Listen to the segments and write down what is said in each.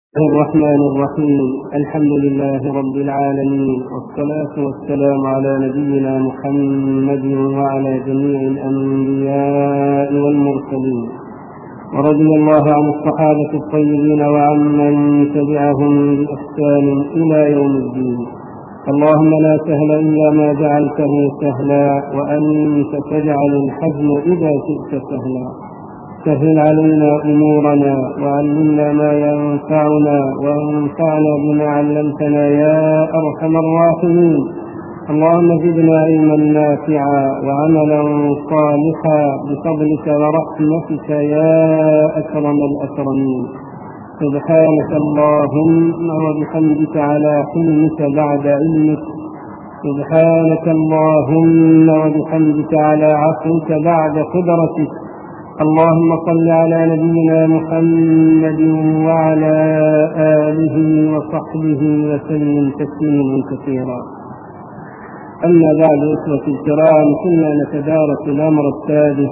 الرحمن الرحيم. الحمد لله رب العالمين، والصلاة والسلام على نبينا محمد وعلى جميع الأنبياء والمرسلين، ورضي الله عن الصحابة الطيبين وعمن تبعهم بإحسان إلى يوم الدين. اللهم لا سهل إلا ما جعلته سهلا، وأنت تجعل الحزن إذا شئت سهلا. سهل علينا أمورنا، وعلمنا ما ينفعنا، وانفعنا بما علمتنا يا أرحم الراحمين. اللهم زدنا علما نافعا وعملا صالحا بفضلك ورحمتك يا أكرم الأكرمين. سبحانك اللهم وبحمدك على حلمك بعد علمك، سبحانك اللهم وبحمدك على عفوك بعد قدرتك. اللهم صل على نبينا محمد وعلى آله وصحبه وسلم تسليما كثيرا. أما بعد، إخوة الكرام، كنا نتدارس الأمر السادس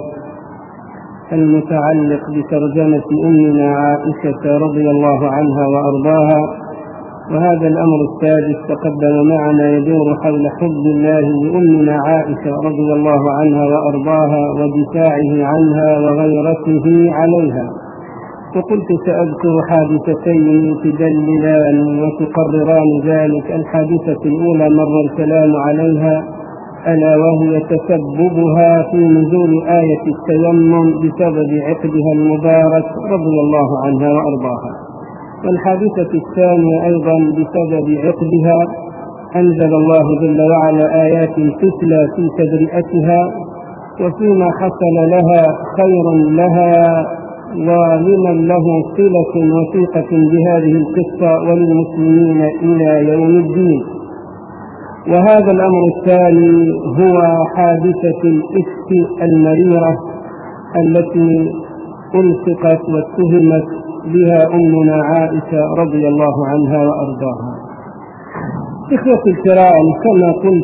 المتعلق بترجمة أمنا عائشة رضي الله عنها وأرضاها، وهذا الأمر السادس تقدم معنا يدور حول حب الله لأمنا عائشة رضي الله عنها وأرضاها ودفاعه عنها وغيرته عليها. وقلت سأذكر حادثتين تدللان وتقرران ذلك. الحادثة الأولى مر الكلام عليها، ألا وهي تسببها في نزول آية التيمم بسبب عقدها المبارك رضي الله عنها وأرضاها. والحادثة الثانية أيضا بسبب عقدها أنزل الله جل وعلا آيات تتلى في تبرئتها، وفيما حصل لها خير لها ولمن له صلة وثيقة بهذه القصة وللمسلمين إلى يوم الدين. وهذا الأمر الثاني هو حادثة الإفك المريرة التي ألصقت واتهمت بها أمنا عائشة رضي الله عنها وأرضاها. إخوة الكرام، كما قلت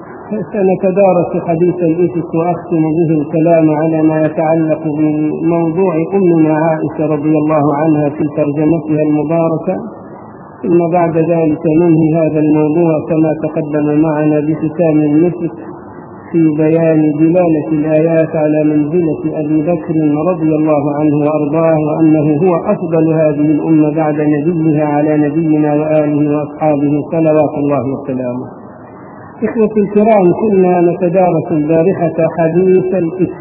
سنتدارس حديث الإفك وأختم به الكلام على ما يتعلق بموضوع أمنا عائشة رضي الله عنها في ترجمتها المباركة، ثم بعد ذلك ننهي هذا الموضوع كما تقدم معنا بختام النفس في بيان دلالة الآيات على منزلة أبي بكر رضي الله عنه وأرضاه، وأنه هو أفضل هذه الأمة بعد نبيها على نبينا وآله وأصحابه صلوات الله وسلامه. إخوة الكرام، كنا نتدارس البارحة حديث الإفك،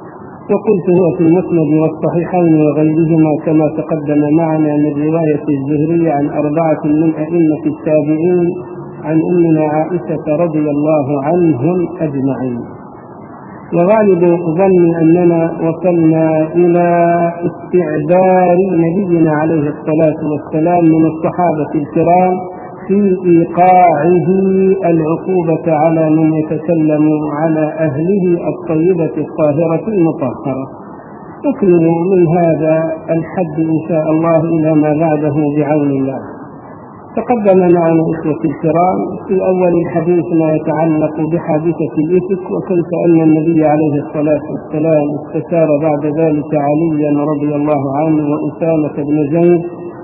وقلت هو في المسند والصحيحين وغيرهما كما تقدم معنا من رواية الزهري عن 4 من أئمة التابعين عن أمنا عائشة رضي الله عنهم أجمعين. وغالب ظني أننا وصلنا إلى استعذار نبينا عليه الصلاة والسلام من الصحابة الكرام في إيقاعه العقوبة على من يتكلم على أهله الطيبة الطاهرة المطهرة. نكمل من هذا الحد إن شاء الله إلى ما بعده بعون الله. تقدم معنا إخوة الكرام في أول الحديث ما يتعلق بحادثة الإفك، وكيف أن النبي عليه الصلاة والسلام استشار بعد ذلك عليا رضي الله عنه وأسامة بن زيد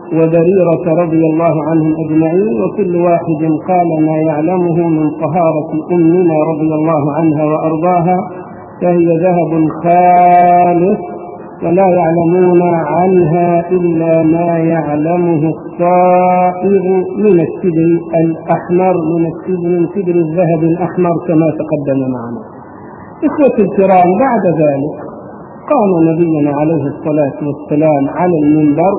وبريرة رضي الله عنهم أجمعين، وكل واحد قال ما يعلمه من طهارة أمنا رضي الله عنها وأرضاها، فهي ذهب خالص ولا يعلمون عنها إلا ما يعلمه الصائغ من السدر الأحمر، من سدر الذهب الأحمر كما تقدم معنا. إخوة الكرام، بعد ذلك قام نبينا عليه الصلاة والسلام على المنبر،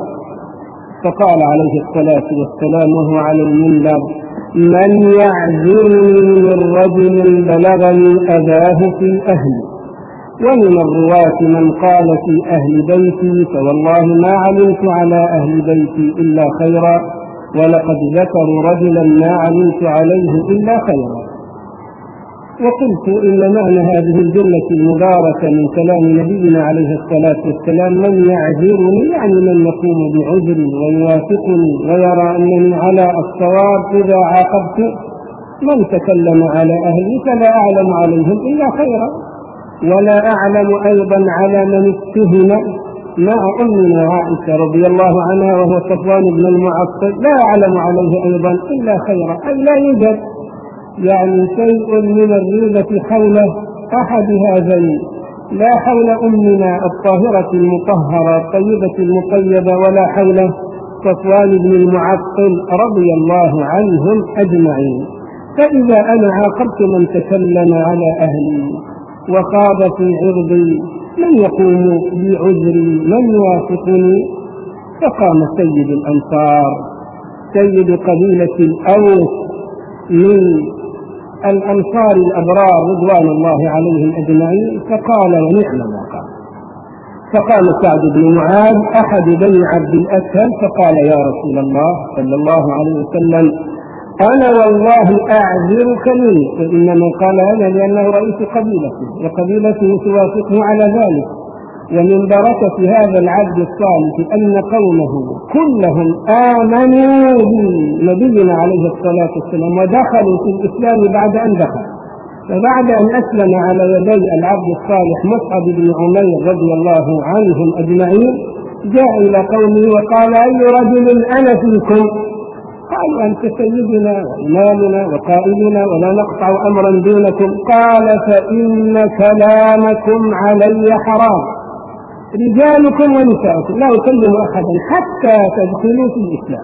فقال عليه الصلاة والسلام وهو على المنبر: من يعذرني من رجل بلغني أذاه في أهلي. ومن الرواة من قال في أهل بيتي، فوالله ما علمت على أهل بيتي إلا خيرا، ولقد ذكروا رجلا ما علمت عليه إلا خيرا. وقلت إن معنى هذه الجملة المباركة من كلام نبينا عليه الصلاة والسلام من يعذرني، يعني من يقوم بعذري ويوافقني ويرى أنني على الصواب إذا عاقبت من تكلم على أهلي، فلا أعلم عليهم إلا خيرا، ولا أعلم أيضا على من اتهم مع أمنا عائشة رضي الله عنها وهو صفوان بن المعطل لا يعلم عليه أيضا إلا خيرا، أي لا يوجد يعني شيء من الريبة حول أحد هذين، لا حول أمنا الطاهرة المطهرة الطيبة المطيبة ولا حول صفوان بن المعطل رضي الله عنهم أجمعين. فإذا أنا عاقبت من تكلم على أهلي وخاض في عرضي من يقوم بعذري من يوافقني؟ فقام سيد الأنصار سيد قبيلة الأوس من الأنصار الأبرار رضوان الله عليهم أجمعين، فقال ونعم ما قال. فقام سعد بن معاذ أحد بني عبد الأسهل فقال يا رسول الله صلى الله عليه وسلم أنا والله أعذرك منه، فإنما قال هذا لأنه رئيس قبيلته وقبيلته توافقه على ذلك. ومن بركة هذا العبد الصالح أن قومه كلهم آمنوا بنبينا عليه الصلاة والسلام ودخلوا في الإسلام بعد أن دخل. فبعد أن أسلم على يدي العبد الصالح مصعب بن عمير رضي الله عنهم أجمعين جاء إلى قومه وقال أي رجل أنا فيكم؟ قالوا أنت سيدنا وإمامنا وقائدنا ولا نقطع أمرا دونكم. قال فإن كلامكم علي حرام، رجالكم ونساءكم لا أكلم أحدا حتى تدخلوا في الإسلام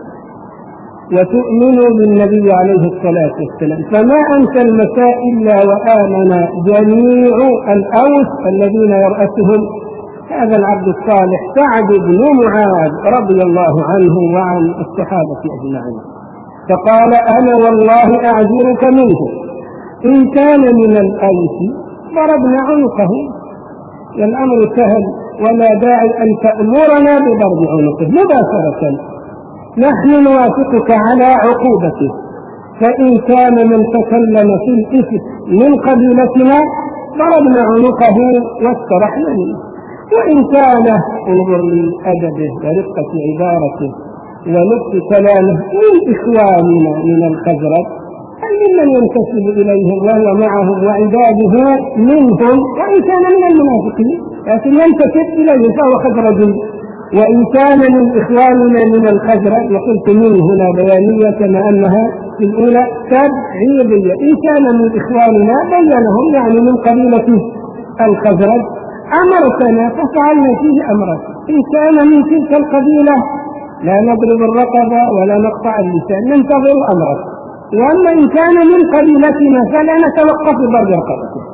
وتؤمنوا بالنبي عليه الصلاة والسلام. فما أنت المساء إلا وآمن جميع الأوس الذين يرأسهم هذا العبد الصالح سعد بن معاذ رضي الله عنه وعن الصحابة أجمعين. فقال أنا والله أعذرك منه، إن كان من الأوس ضربنا عنقه، والأمر سهل ولا داعي أن تأمرنا بضرب عنقه مباشرة، نحن نوافقك على عقوبته. فإن كان من تكلم في الإثم من قبيلتنا ضربنا عنقه واسترحنا منه، وإن كان انظر لأدبه ورقة عبارته ولطف كلامه من إخواننا من الخزرج أي ممن ينتسب إليهم وهو معهم وعباده منهم، وإن كان من المنافقين لكن ينتسب إليهم فهو خزرجي. وإن كان من إخواننا من الخزرج وقلت من هنا بيانية كما أنها في الأولى تبعيضية، إن كان من إخواننا بينهم يعني من قبيلة الخزرج أمرتنا ففعلنا فيه أمرا، إن كان من تلك القبيلة لا نضرب الرقبة ولا نقطع اللسان ننتظر أمرك، وأما إن كان من قبيلتنا فلا نتوقف ضرب رقبته.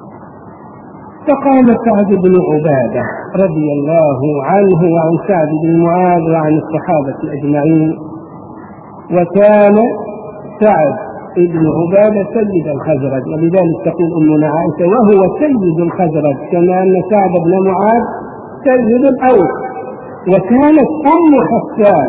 فقام سعد بن عبادة رضي الله عنه وعن سعد بن معاذ وعن الصحابة أجمعين. وكان سعد بن عبادة سيد الخزرج، ولذلك تقول أمنا عائشة وهو سيد الخزرج كما أن سعد بن معاذ سيد الأوس. وكانت أم حسان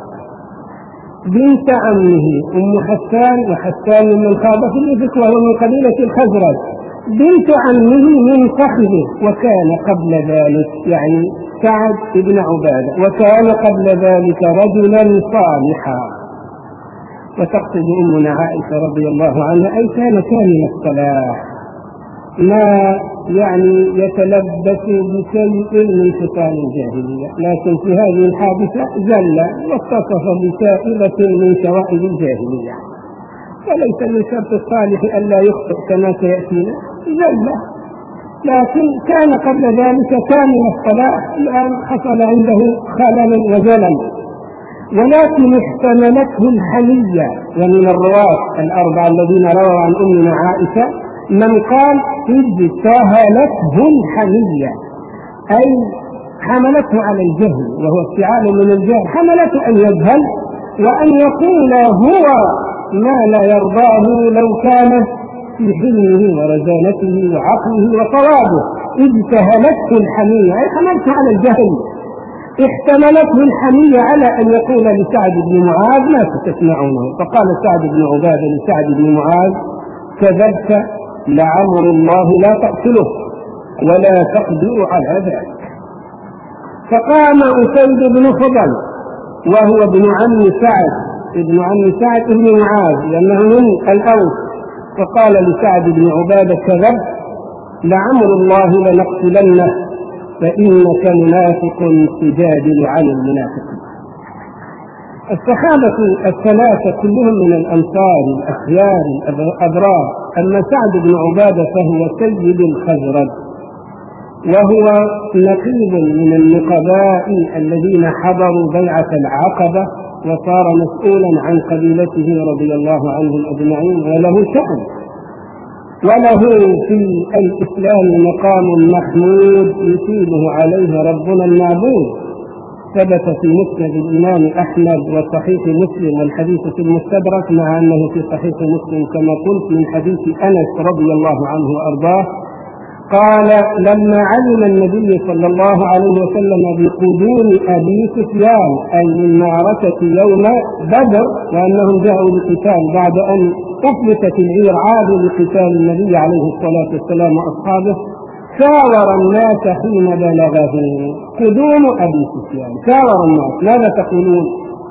بنت عمه أم حسان، وحسان من خاض في الإفك وهو من قبيلة الخزرج، بنت عمه من صحبه. وكان قبل ذلك يعني سعد بن عبادة وكان قبل ذلك رجلا صالحا. وتقصد أمنا عائشة رضي الله عنها أي كان كامل الصلاح ما يعني يتلبس بشيء من فتان الجاهلية، لكن في هذه الحادثة زل واتصف بسائلة من شوائب الجاهلية، وليس من شرط الصالح ألا يخطئ كما سيأتينا، زل لكن كان قبل ذلك كامل الصلاح، الآن حصل عنده خلل وزلل، ولكن احتملته الحمية. ومن الرواة الأربعة الذين رووا عن أمنا عائشة من قال اجتهلته الحمية أي حملته على الجهل، وهو افتعال من الجهل، حملته أن يجهل وأن يقول هو ما لا يرضاه لو كان في حلمه ورزانته وعقله وصوابه. اجتهلته الحمية أي حملته على الجهل، احتملته الحمية على أن يقول لسعد بن معاذ ما تسمعونه. فقال سعد بن عبادة لسعد بن معاذ كذبت لعمر الله لا تقتله ولا تقدر على ذلك. فقام أسيد بن فضل وهو ابن عم سعد بن معاذ لأنه من الأوس، فقال لسعد بن عبادة كذبت لعمر الله لنقتلنه فإنك منافق تجادل عن المنافقين. الصحابة الثلاثة كلهم من الأنصار الأخيار الأبرار. أما سعد بن عبادة فهو سيد الخزرج، وهو نقيب من النقباء الذين حضروا بيعة العقبة، وصار مسؤولا عن قبيلته رضي الله عنهم أجمعين، وله شأن وله في الإسلام مقام محمود يثيبه عليه ربنا المعبود. ثبت في مسند الإمام أحمد وصحيح مسلم، والحديث في المستدرك، مع أنه في صحيح مسلم كما قلت من حديث أنس رضي الله عنه وأرضاه قال: لما علم النبي صلى الله عليه وسلم بقدوم أبي سفيان أي من معركة يوم بدر، وأنهم جاءوا للقتال بعد أن أفلتت العير، عادوا لقتال النبي عليه الصلاة والسلام وأصحابه، شاور الناس حين بلغه قدوم أبي سفيان. شاور الناس: ماذا تقولون؟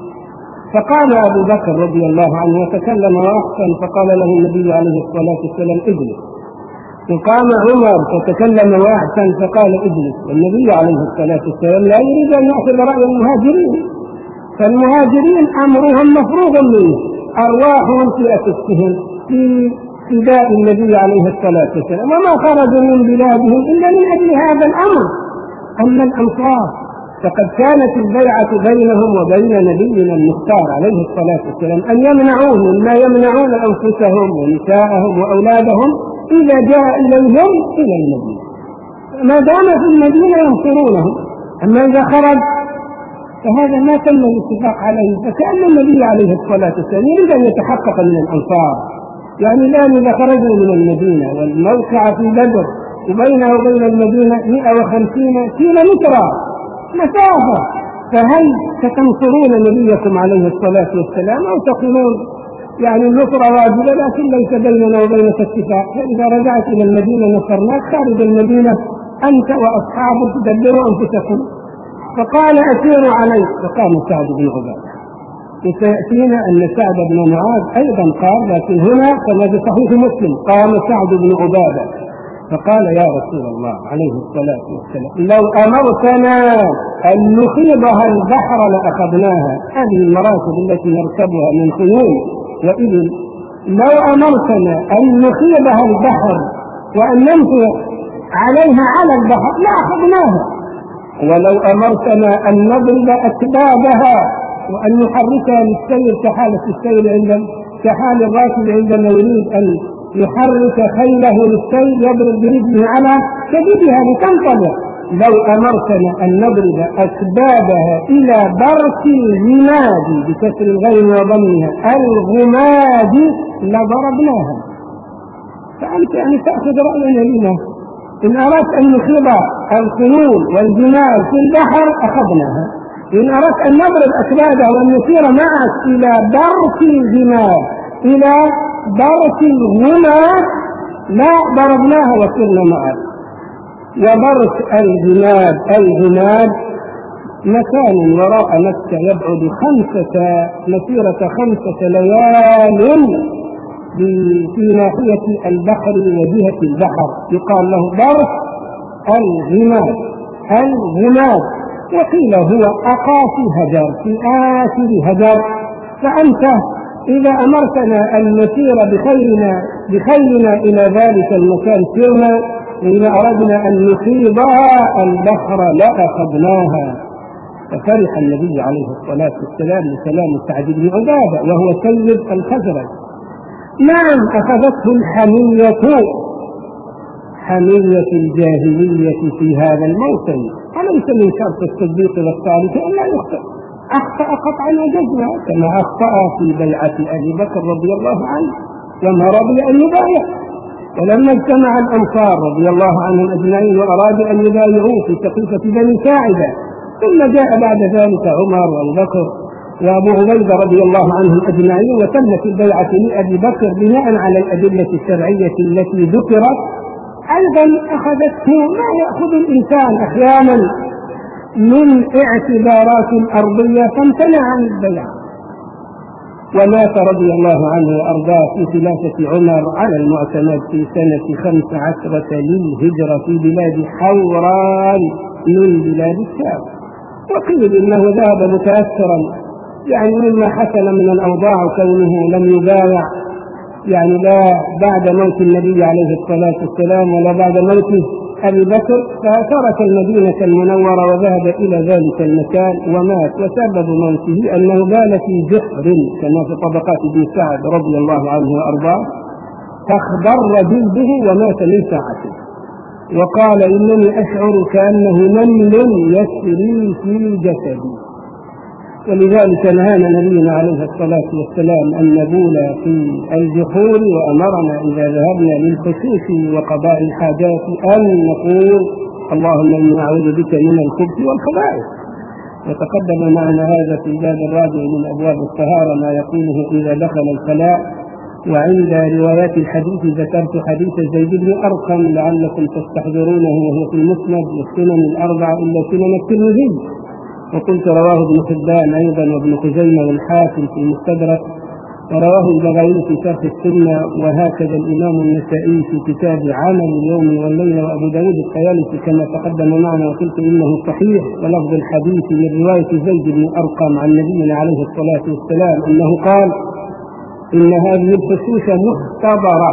فقال أبو بكر رضي الله عنه وتكلم وأحسن، فقال له النبي عليه الصلاة والسلام: اجلس. وقام عمر فتكلم وأحسن فقال: اجلس. والنبي عليه الصلاة والسلام لا يريد أن يأخذ رأي المهاجرين، فالمهاجرين أمرهم مفروغ منه، أرواحهم في أسفهم في فداء النبي عليه الصلاة والسلام، وما خرجوا من بلادهم إلا من أجل هذا الأمر. أما الأنصار فقد كانت البيعة بينهم وبين نبينا المختار عليه الصلاة والسلام أن يمنعوه مما يمنعون أنفسهم ونساءهم وأولادهم إذا جاء إليهم إلى المدينة، ما دام في المدينة ينصرونهم. أما إذا خرج فهذا ما تم الاتفاق عليه، فكأن النبي عليه الصلاة والسلام يريد أن يتحقق من الأنصار. يعني الآن إذا خرجوا من المدينة والموقع في بدر وبينه وبين المدينة 150 كيلومترا مسافة، فهل ستنصرون نبيكم عليه الصلاة والسلام أو تقولون يعني النصر واجبة لكن ليس بيننا وبينك اتفاق، فإذا رجعت إلى المدينة نصرناك، خارج المدينة أنت وأصحابك تدبروا أنفسكم. فقال: أسيروا علي. فقام سعد بن عبادة. وسيأتينا أن سعد بن معاذ أيضا قال، لكن هنا كما في صحيح مسلم قام سعد بن عبادة فقال: يا رسول الله عليه الصلاة والسلام لو أمرتنا أن نخيضها البحر لأخذناها. هذه المراكب التي نركبها من خيول وإبل، لو أمرتنا أن نخيضها البحر وأن نمشي عليها على البحر لأخذناها، ولو أمرتنا أن نضرب أكبادها وأن نحركها للسير كحالة السير كحال الراكب عندما يريد أن يحرك خيله للسير يضرب برجله على كبدها لتنطلق. لو أمرتنا أن نضرب أكبادها إلى برك الغماد بكسر الغين وضمها الغماد لضربناها. فأنت يعني تأخذ رأينا لنا، إن أردت أن نخيض الخيول والجمال في البحر أخذناها، إن أردت أن نضرب أكبادها وأن نسير معك إلى برك الجمال إلى برك الغماد لا ضربناها وسرنا معك. وبرك الغماد مكان وراء مكة يبعد مسيرة 5 ليال في ناحية البحر وجهة البحر، يقال له برك الغماد. وقيل هو أقاصي هجر، في آخر هجر. فأنت إذا أمرتنا أن نسير بخيلنا إلى ذلك المكان سرنا، وإذا أردنا أن نخيضها البحر لأخذناها. ففرح النبي عليه الصلاة والسلام لكلام سعد بن عبادة وهو سيد الخزرج. نعم، أخذته حمية الجاهلية في هذا الموسم، وليس من شرط الصديق والصالح أن لا يخطئ. أخطأ قطعا وجزما كما أخطأ في بيعة أبي بكر رضي الله عنه لما رضي أن يبايع، ولما اجتمع الأنصار رضي الله عنهم أجمعين وأرادوا أن يبايعوه في سقيفة بني ساعدة، ثم جاء بعد ذلك عمر وأبو بكر وأبو عبيدة رضي الله عنهم أجمعين، وتمت البيعة لأبي بكر بناء على الأدلة الشرعية التي ذكرت. أيضا أخذته ما يأخذ الإنسان أحيانا من اعتبارات أرضية فامتنع عن البيع. ومات رضي الله عنه وأرضاه في خلافة عمر على المعتمد في سنة 15 للهجرة في بلاد حوران من بلاد الشام. وقيل إنه ذهب متأثرا يعني مما حصل من الأوضاع، كونه لم يبايع يعني لا بعد موت النبي عليه الصلاة والسلام ولا بعد موت أبي بكر، فترك المدينة المنورة وذهب إلى ذلك المكان ومات. وسبب موته أنه بال في جحر كما في طبقات ابن سعد رضي الله عنه وأرضاه، فاخضر جلده ومات من ساعته. وقال إنني أشعر كأنه نمل يسري في جسدي. ولذلك نهانا نبينا عليه الصلاة والسلام أن نبول في الجحور، وأمرنا إذا ذهبنا للخصوص وقضاء الحاجات أن نقول اللهم إني أعوذ بك من الخبث والخبائث. وتقدم معنا هذا في باب الرابع من أبواب الطهارة ما يقوله إذا دخل الخلاء. وعند روايات الحديث ذكرت حديث زيد بن أرقم لعلكم تستحضرونه، وهو في المسند والسنن الأربعة إلا سنن الترمذي، وقلت رواه ابن حبان أيضا وابن خزيمة والحاكم في المستدرك، ورواه البغوي في شرح السنة، وهكذا الإمام النسائي في كتاب عمل اليوم والليلة، وأبو داود الطيالسي كما تقدم معنا وقلت إنه صحيح. ولفظ الحديث من رواية زيد بن أرقم عن نبينا عليه الصلاة والسلام أنه قال إن هذه الفسوس محتضرة،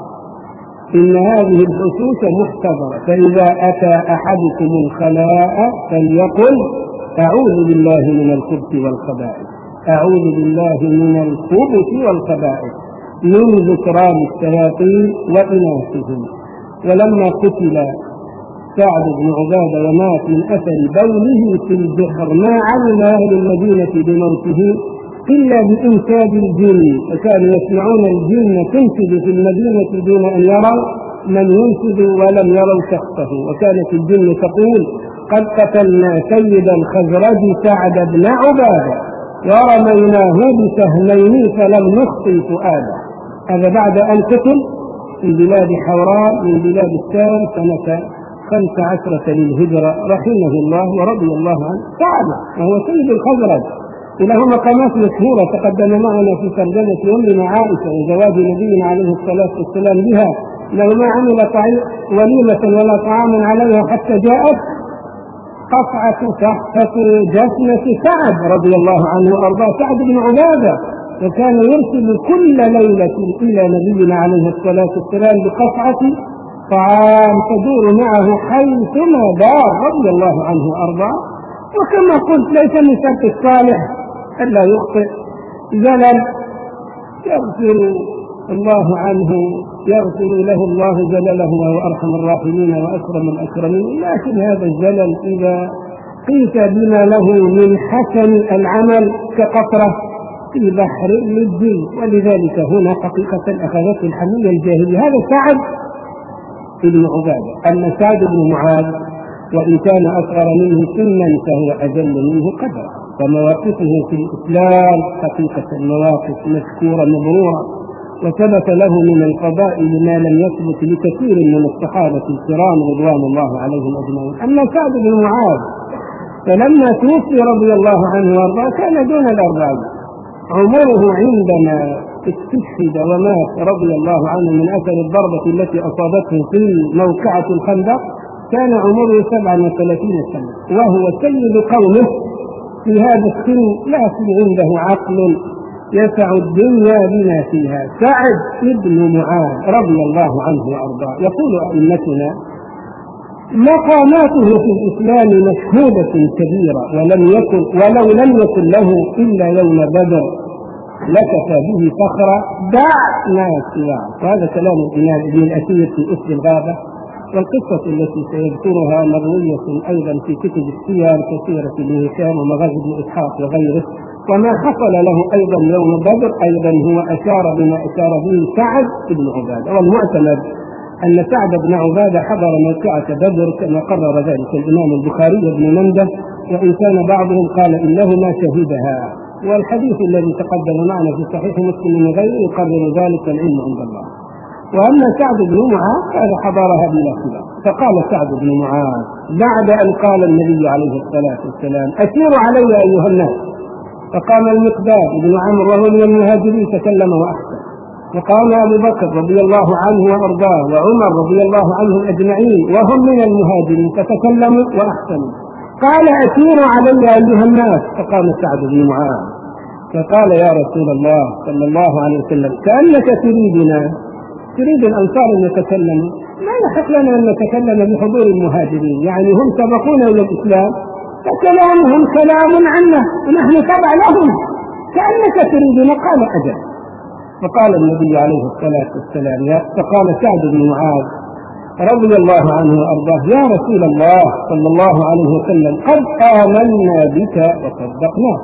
إن هذه الفسوس محتضرة، فإذا أتى أحدكم الخلاء فليقل أعوذ بالله من الخبث والخبائث، أعوذ بالله من الخبث والخبائث، من ذكران الشياطين وإناثهم. ولما قتل سعد بن عبادة ومات من أثر بوله في البحر ما علم أهل المدينة بموته إلا بإنشاد الجن، فكانوا يسمعون الجن تنشد في المدينة دون أن يروا من ينشد ولم يروا شخصه. وكانت الجن تقول قد قتلنا سيد الخزرج سعد بن عبادة ورميناه بسهمين فلم نخطي فؤاده. هذا بعد أن قتل في بلاد حوراء من بلاد الشام سنة 15 للهجرة رحمه الله ورضي الله عنه. سعد وهو سيد الخزرج له مقامات مشهورة تقدم معنا في ترجمة أمنا عائشة وزواج نبينا عليه الصلاة والسلام بها، لو ما عمل وليمة ولا طعام عليها حتى جاءت قطعة تحت جسمة سعد رضي الله عنه وأرضاه، سعد بن عبادة، وكان يرسل كل ليلة إلى نبينا عليه الصلاة والسلام بقطعة طعام تدور معه حيثما دار رضي الله عنه وأرضاه. وكما قلت ليس من شرط الصالح ألا يخطئ، زلل يغفر الله عنه، يغفر له الله زلله وهو أرحم الراحمين وأكرم الأكرمين. لكن هذا الزلل إذا قيس بما له من حسن العمل كقطرة في بحر للجن. ولذلك هنا حقيقة أخذته الحمية الجاهلية. هذا سعد بن عبادة. أما سعد بن معاذ وإن كان أصغر منه سنا فهو أجل منه قدرا، فمواقفه في الإسلام حقيقة مواقف مذكورة مبرورة، وثبت له من الفضائل ما لم يثبت لكثير من الصحابة الكرام رضوان الله عليهم أجمعين. أما سعد بن معاذ فلما توفي رضي الله عنه وارضاه كان دون 40. عمره عندما استشهد ومات رضي الله عنه من أثر الضربة التي أصابته في موقعة الخندق كان عمره 37 سنة، وهو سيد قومه في هذا السن، لكن عنده عقل يسع الدنيا بما فيها. سعد بن معاذ رضي الله عنه وأرضاه. يقول أئمتنا مقاماته في الإسلام مشهودة كبيرة، ولو لم يكن له إلا يوم بدر لكفى به فخرا دع ما سواه. وهذا كلام الإمام ابن الأثير في أسد الغابة. والقصة التي سيذكرها مروية أيضا في كتب السير كثيرة لهشام ومغازي بن إسحاق وغيره. وما حصل له أيضا يوم بدر أيضا هو أشار بما أشار به سعد بن عبادة. والمعتمد أن سعد بن عبادة حضر موقعة بدر كما قرر ذلك الإمام البخاري بن منده، وإن كان بعضهم قال إنه ما شهدها. والحديث الذي تقدم معنا في صحيح مسلم وغيره يقرر ذلك العلم عند الله. وأما سعد بن معاذ هذا حضرها بلا خلاف. فقال سعد بن معاذ بعد أن قال النبي عليه الصلاة والسلام أسيروا علي أيها الناس، فقام المقداد بن عمرو وهو من المهاجرين تكلم وأحسن وقام أبو بكر رضي الله عنه وأرضاه وعمر رضي الله عنهم أجمعين وهم من المهاجرين فتكلموا وأحسنوا. قال أثيروا علي أيها الناس، فقام سعد بن معاذ فقال يا رسول الله صلى الله عليه وسلم كأنك تريد الأنصار أن يتكلموا، لا يحق لنا أن نتكلم بحضور المهاجرين، يعني هم سبقونا إلى الإسلام فكلامهم كلام عنا ونحن تبع لهم، كأنك تريدنا. قال أجل. فقال النبي عليه الصلاة والسلام فقال سعد بن معاذ رضي الله عنه وأرضاه يا رسول الله صلى الله عليه وسلم قد آمنا بك وصدقناك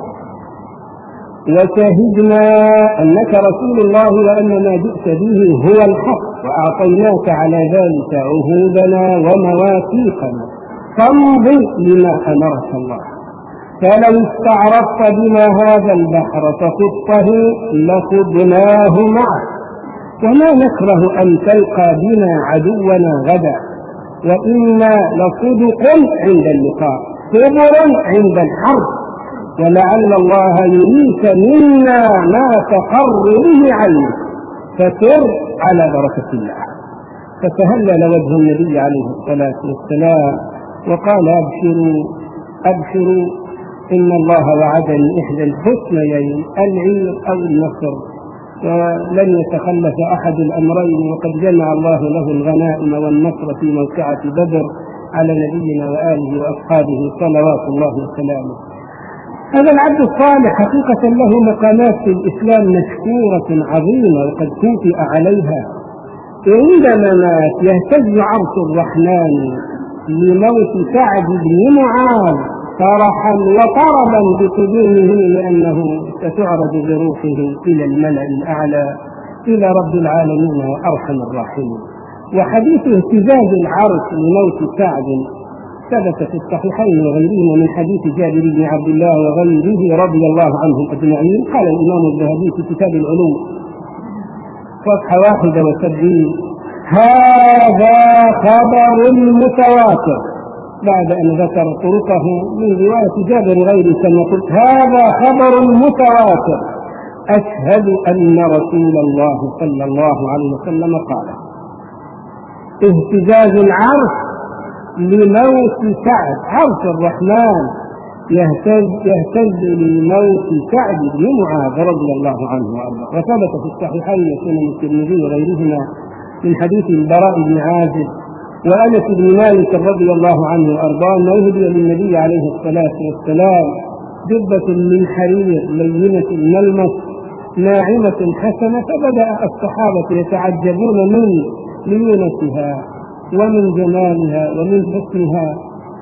وشهدنا أنك رسول الله وأن ما جئت به هو الحق، وأعطيناك على ذلك عهودنا ومواثيقنا، فامضي لما أمرك الله، فلو استعرضت بنا هذا البحر فخطه لخضناه معك، وما نكره أن تلقى بنا عدونا غدا، وإنا لصدق عند اللقاء صبر عند الحرب، ولعل الله يريك منا ما تقر به عينك، فسر على بركة الله. فتهلل وجه النبي عليه الصلاة والسلام وقال أبشروا إن الله وعدني إحدى الحسنيين العير أو النصر، ولن يتخلف أحد الأمرين، وقد جمع الله له الغنائم والنصر في موقعة بدر على نبينا وآله وأصحابه صلوات الله وسلامه. هذا العبد الصالح حقيقة له مقامات في الإسلام مشكورة عظيمة وقد توفئ عليها. عندما مات يهتز عرش الرحمن لموت سعد بن معاذ فرحا وطربا بقدومه، لأنه ستعرض بروحه إلى الملأ الأعلى إلى رب العالمين وأرحم الراحمين. وحديث اهتزاز العرش لموت سعد ثبت في الصحيحين وغيرهما من حديث جابر بن عبد الله وغيره رضي الله عنهم أجمعين. قال الإمام الذهبي في كتاب العلوم صفحة 71 هذا خبر متواتر، بعد أن ذكر طرقه من رواية جابر غيره كما قلت هذا خبر متواتر أشهد أن رسول الله صلى الله عليه وسلم قال اهتزاز العرش لموت سعد، عرش الرحمن يهتز لموت سعد بن معاذ رضي الله عنه وارضاه. وثبت في الصحيحين سنن الترمذي وغيرهما من حديث البراء بن عازب وأنس بن مالك رضي الله عنه وارضاه انه اهدي للنبي عليه الصلاه والسلام جبة من حرير لينة الملمس ناعمة حسنة، فبدأ الصحابة يتعجبون من ليونتها ومن جمالها ومن حسنها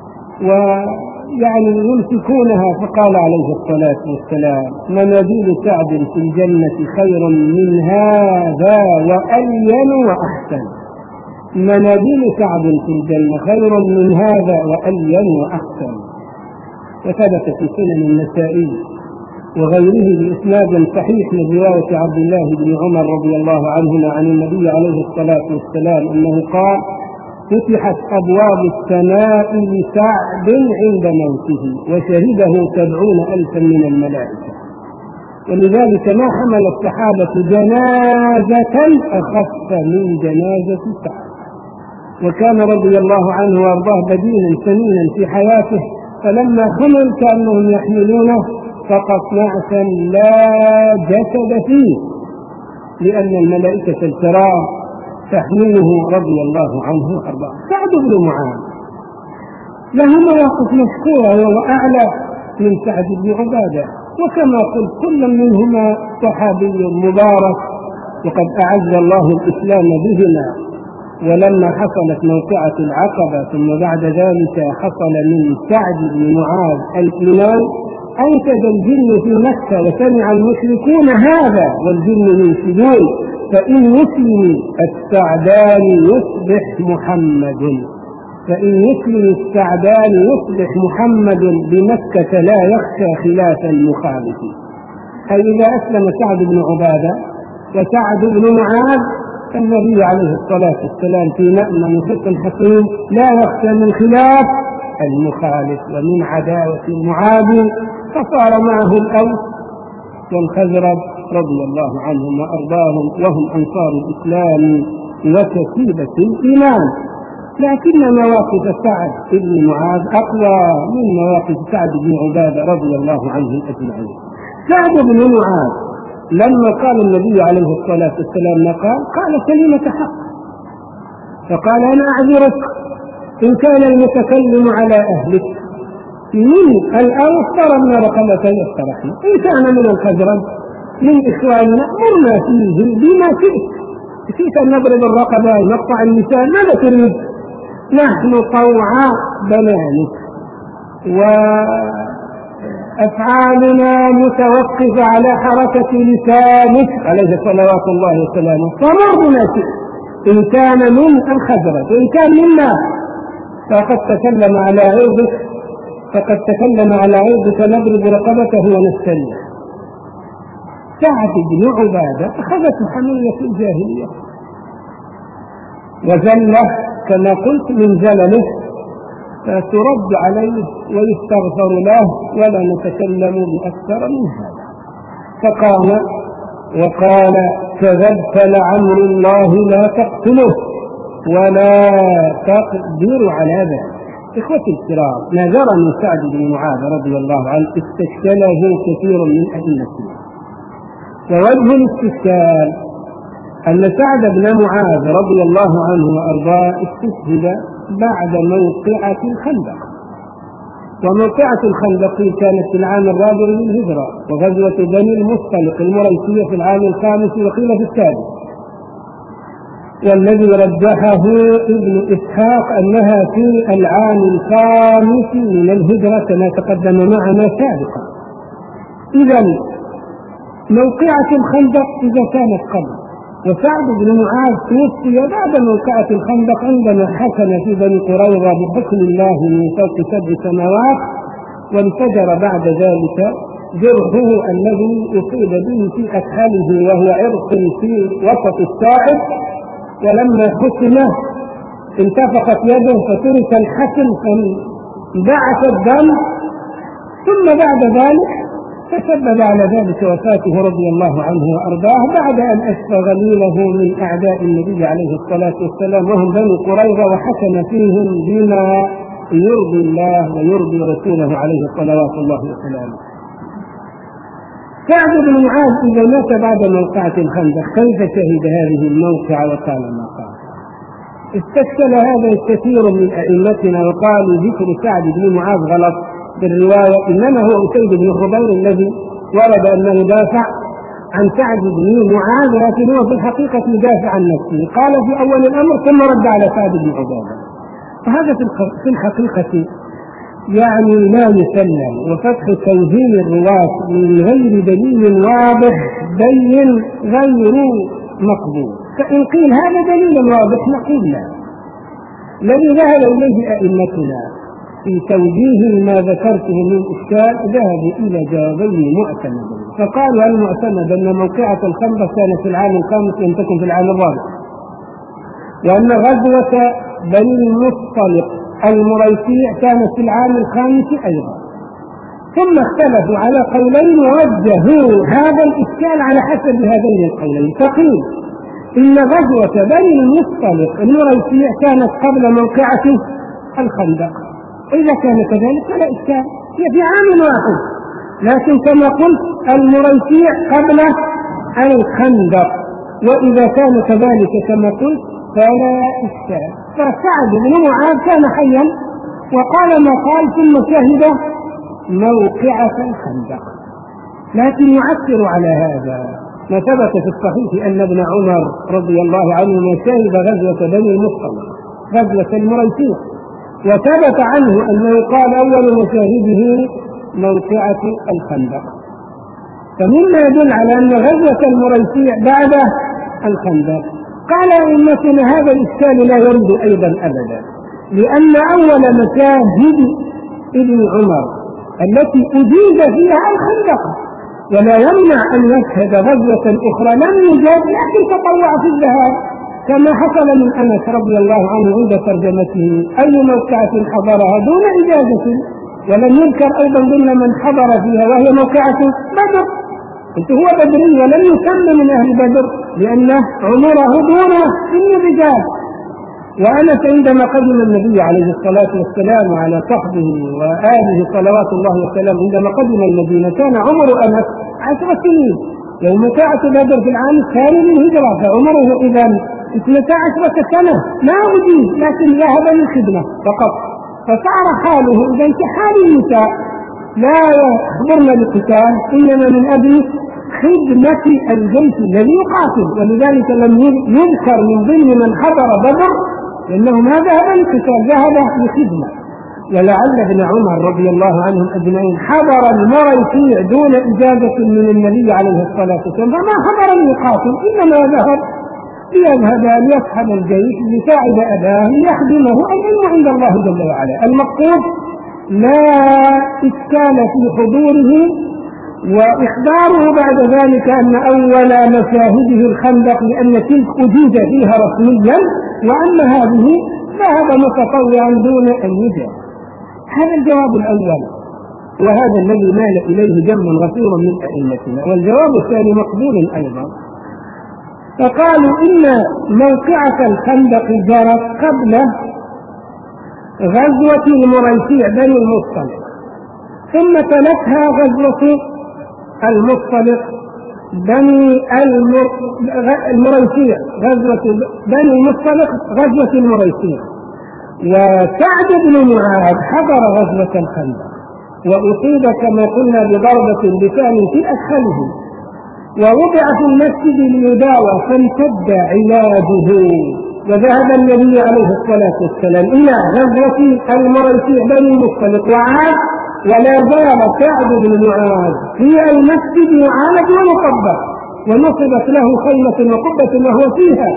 ويعني يمسكونها، فقال عليه الصلاة والسلام مناديل سعد في الجنة خير من هذا وألين وأحسن، مناديل سعد في الجنة خير من هذا وألين وأحسن. وثبت في سنن النسائي وغيره بإسناد صحيح من رواية عبد الله بن عمر رضي الله عنهما عن النبي عليه الصلاة والسلام أنه قال فتحت أبواب السماء لسعد عند موته وشهده 70,000 من الملائكة، ولذلك ما حمل الصحابة جنازة أخف من جنازة سعد. وكان رضي الله عنه وارضاه بدينا سمينا في حياته، فلما حمل كأنهم يحملونه فقط نعسا لا جسد فيه، لأن الملائكة الكرام تحمله رضي الله عنه وارضاه. سعد بن معاذ له مواقف مشكورة وهو أعلى من سعد بن عبادة، وكما قلت كل منهما صحابي مبارك وقد أعز الله الإسلام بهما. ولما حصلت موقعة العقبة ثم بعد ذلك حصل من سعد بن معاذ الإيمان أنشد الجن في مكة وسمع المشركون هذا والجن ينشدون فإن يسلم السعدان يصبح محمد، فإن يسلم السعدان يصبح محمد بمكة لا يخشى خلاف المخالف. أي إذا أسلم سعد بن عبادة وسعد بن معاذ النبي عليه الصلاة والسلام في مأمن حسن حكيم لا يخشى من خلاف المخالف ومن عداوة المعادي، فصار معه الأوس والخزرج رضي الله عنهم وأرضاهم، وهم أنصار الإسلام وكتيبة الإيمان. لكن مواقف سعد بن معاذ أقوى من مواقف سعد بن عبادة رضي الله عنهم أجمعين. سعد بن معاذ لما قال النبي عليه الصلاة والسلام ما قال كلمة حق، فقال أنا أعذرك إن كان المتكلم على أهلك من الأوس ضربنا رقبة يسترحنا، إن كان من الخزرج من إخواننا مرنا فيه بما شئت أن نضرب الرقبة نقطع النساء، ماذا تريد؟ نحن طوعاء بنانك وأفعالنا متوقفة على حركة لسانك عليه صلوات الله وسلامه، فمر بما شئت إن كان من الخزرج، وإن كان منا فقد تكلم على عرضك نضرب رقبته ونستريح. سعد بن عبادة أخذته حمية الجاهلية وزله كما قلت من زلله، فترد عليه ويستغفر له ولا نتكلم بأكثر من هذا. فقام وقال كذبت لعمر الله لا تقتله ولا تقدر على ذلك. إخوتي الكرام، ما جرى من سعد بن معاذ رضي الله عنه استشكله كثير من أئمتنا، ووجه الاستشكال أن سعد بن معاذ رضي الله عنه وأرضاه استشهد بعد موقعة الخندق، وموقعة الخندق كانت في العام الرابع للهجرة، وغزوة بني المصطلق المريسية في العام الخامس وقيل في السادس، والذي رجحه ابن إسحاق أنها في العام الخامس من الهجرة كما تقدم معنا سابقا. إذا موقعة الخندق إذا كانت قبل، وسعد بن معاذ توفي بعد موقعة الخندق عندما حكم في بني قريظة بحكم الله من فوق 7 سماوات، وانفجر بعد ذلك جرحه الذي أصيب به في أكحله وهو عرق في وسط الساعد، ولما حكمه انتفخت يده فترك الحكم فانبعث الدم، ثم بعد ذلك تسبب على ذلك وفاته رضي الله عنه وأرضاه بعد أن أشفى غليله من أعداء النبي عليه الصلاة والسلام وهم بني قريظة، وحكم فيهم بما يرضي الله ويرضي رسوله عليه صلوات الله وسلامه. سعد بن معاذ إذا مات بعد موقعة الخندق كيف شهد هذه الموقعة وقال ما قال؟ استشكل هذا كثير من أئمتنا وقالوا ذكر سعد بن معاذ غلط بالرواية، إنما هو أسيد بن خضير الذي ورد أنه دافع عن سعد بن معاذ، لكن هو في الحقيقة يدافع عن نفسه، قال في أول الأمر ثم رد على سعد بن عبادة. فهذا في الحقيقة يعني لا يسلم، وفتح توهين الرواة من غير دليل واضح بين غير مقبول. فإن قيل هذا دليل واضح نقول لا. الذي ذهب إليه أئمتنا في توجيه ما ذكرته من إشكال ذهبوا إلى جوابين معتمدين، فقالوا المعتمد أن موقعة الخندق كانت في العام الخامس لم تكن في العام الرابع، وأن غزوة بني المصطلق المريسيع كانت في العام الخامس أيضا. ثم اختلفوا على قولين ووجهوا هذا الإشكال على حسب هذين القولين، فقيل إن غزوة بني المصطلق المريسيع كانت قبل موقعة الخندق، إذا كان كذلك فلا إشكال، هي في عام واحد، لكن كما قلت المريسيع قبل الخندق، وإذا كان كذلك كما قلت فلا إشكال. فسعد بن معاذ كان حيا وقال ما قال ثم شهد موقعة الخندق، لكن يعثر على هذا ما ثبت في الصحيح أن ابن عمر رضي الله عنه شهد غزوة بني المصطلق غزوة المريسيع، وثبت عنه أنه قال أول مشاهده موقعة الخندق، فمما يدل على أن غزوة المريسيع بعد الخندق. قال أئمتنا هذا الإشكال لا يرد أيضا أبدا، لأن أول مشاهد ابن عمر التي أجيز فيها الخندق، ولا يمنع أن يشهد غزوة أخرى لم يجد لكن تطوع في الذهاب، كما حصل من أنس رضي الله عنه عند ترجمته أي موقعة حضرها دون إجازة، ولم يذكر أيضا ضمن من حضر فيها وهي موقعة بدر، قلت هو بدري ولم يسمى من أهل بدر لأنه عمره دون سن الرجال. وأنس عندما قدم النبي عليه الصلاة والسلام وعلى صحبه وآله صلوات الله وسلامه عندما قدم المدينة كان عمر أنس 10 سنين. يوم وقعت بدر في العام الثاني للهجرة فعمره إذا 12 سنة ما أجيب لكن ذهب للخدمة فقط. فصار حاله إذا كحال النساء لا يخبرن بالقتال إنما من أجل خدمة الجيش الذي يقاتل. ولذلك لم يذكر من ضمن من حضر بدر لأنه ما ذهب للقتال ذهب لخدمة. ولعل ابن عمر رضي الله عنهم أجمعين حضر المريسيع دون إجازة من النبي عليه الصلاة والسلام فما حضر ليقاتل إنما ذهب ليذهب ليصحب الجيش ليساعد أباه ليخدمه. العلم عند الله جل وعلا. المقصود لا إشكال في حضوره وإخباره بعد ذلك أن أول مشاهده الخندق لأن تلك أجيز فيها رسميا وأن هذه ذهب متطوعا دون أن يجاب. هذا الجواب الأول وهذا الذي مال إليه جمع غفير من أئمتنا. والجواب الثاني مقبول أيضا. فقالوا إن موقعة الخندق جرت قبل غزوة المريسيع بني المصطلق ثم تلتها غزوة المصطلق بني المريسيع غزوة بني المصطلق غزوة المريسيع. وسعد بن معاذ حضر غزوة الخندق وأصيب كما قلنا بضربة بسهم في أسخله ووضع في المسجد ليداوى فامتد علاجه. وذهب النبي عليه الصلاة والسلام إلى غزوة المريسيع بني المصطلق وعاد ولا زال سعد بن معاذ في المسجد يعالج ويطبق ونصبت له خيمة وقبة وهو فيها.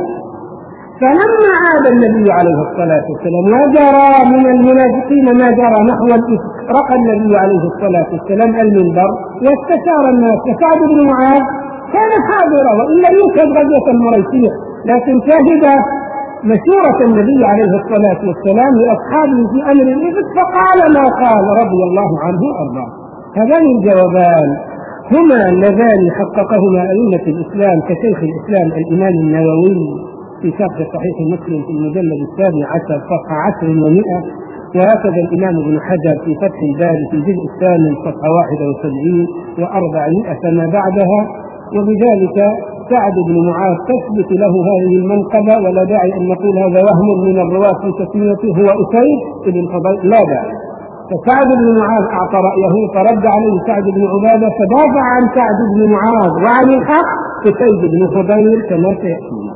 فلما عاد النبي عليه الصلاة والسلام وجرى من المنافقين ما جرى نحو الإفك رقى النبي عليه الصلاة والسلام المنبر واستشار الناس. فسعد بن معاذ كان حاضرا وإن لم يشهد غزوة المريسيع لكن شهد مشورة النبي عليه الصلاة والسلام لأصحابه في أمر الإفك فقال ما قال رضي الله عنه وأرضاه. هذان الجوابان هما اللذان حققهما أئمة الإسلام كشيخ الإسلام الإمام النووي في شرح صحيح مسلم في المجلد 17 صفحة 10 و100 وهكذا الإمام ابن حجر في فتح الباري في الجزء الثامن صفحة 71 و400 فما بعدها. وبذلك سعد بن معاذ تثبت له هذه المنقبة ولا داعي أن نقول هذا وهم من الرواة في تسميته هو أسيد بن حضير لا داعي. فسعد بن معاذ أعطى رأيه فرد عليه سعد بن عبادة فدافع عن سعد بن معاذ وعن الحق أسيد بن حضير كما سيأتينا.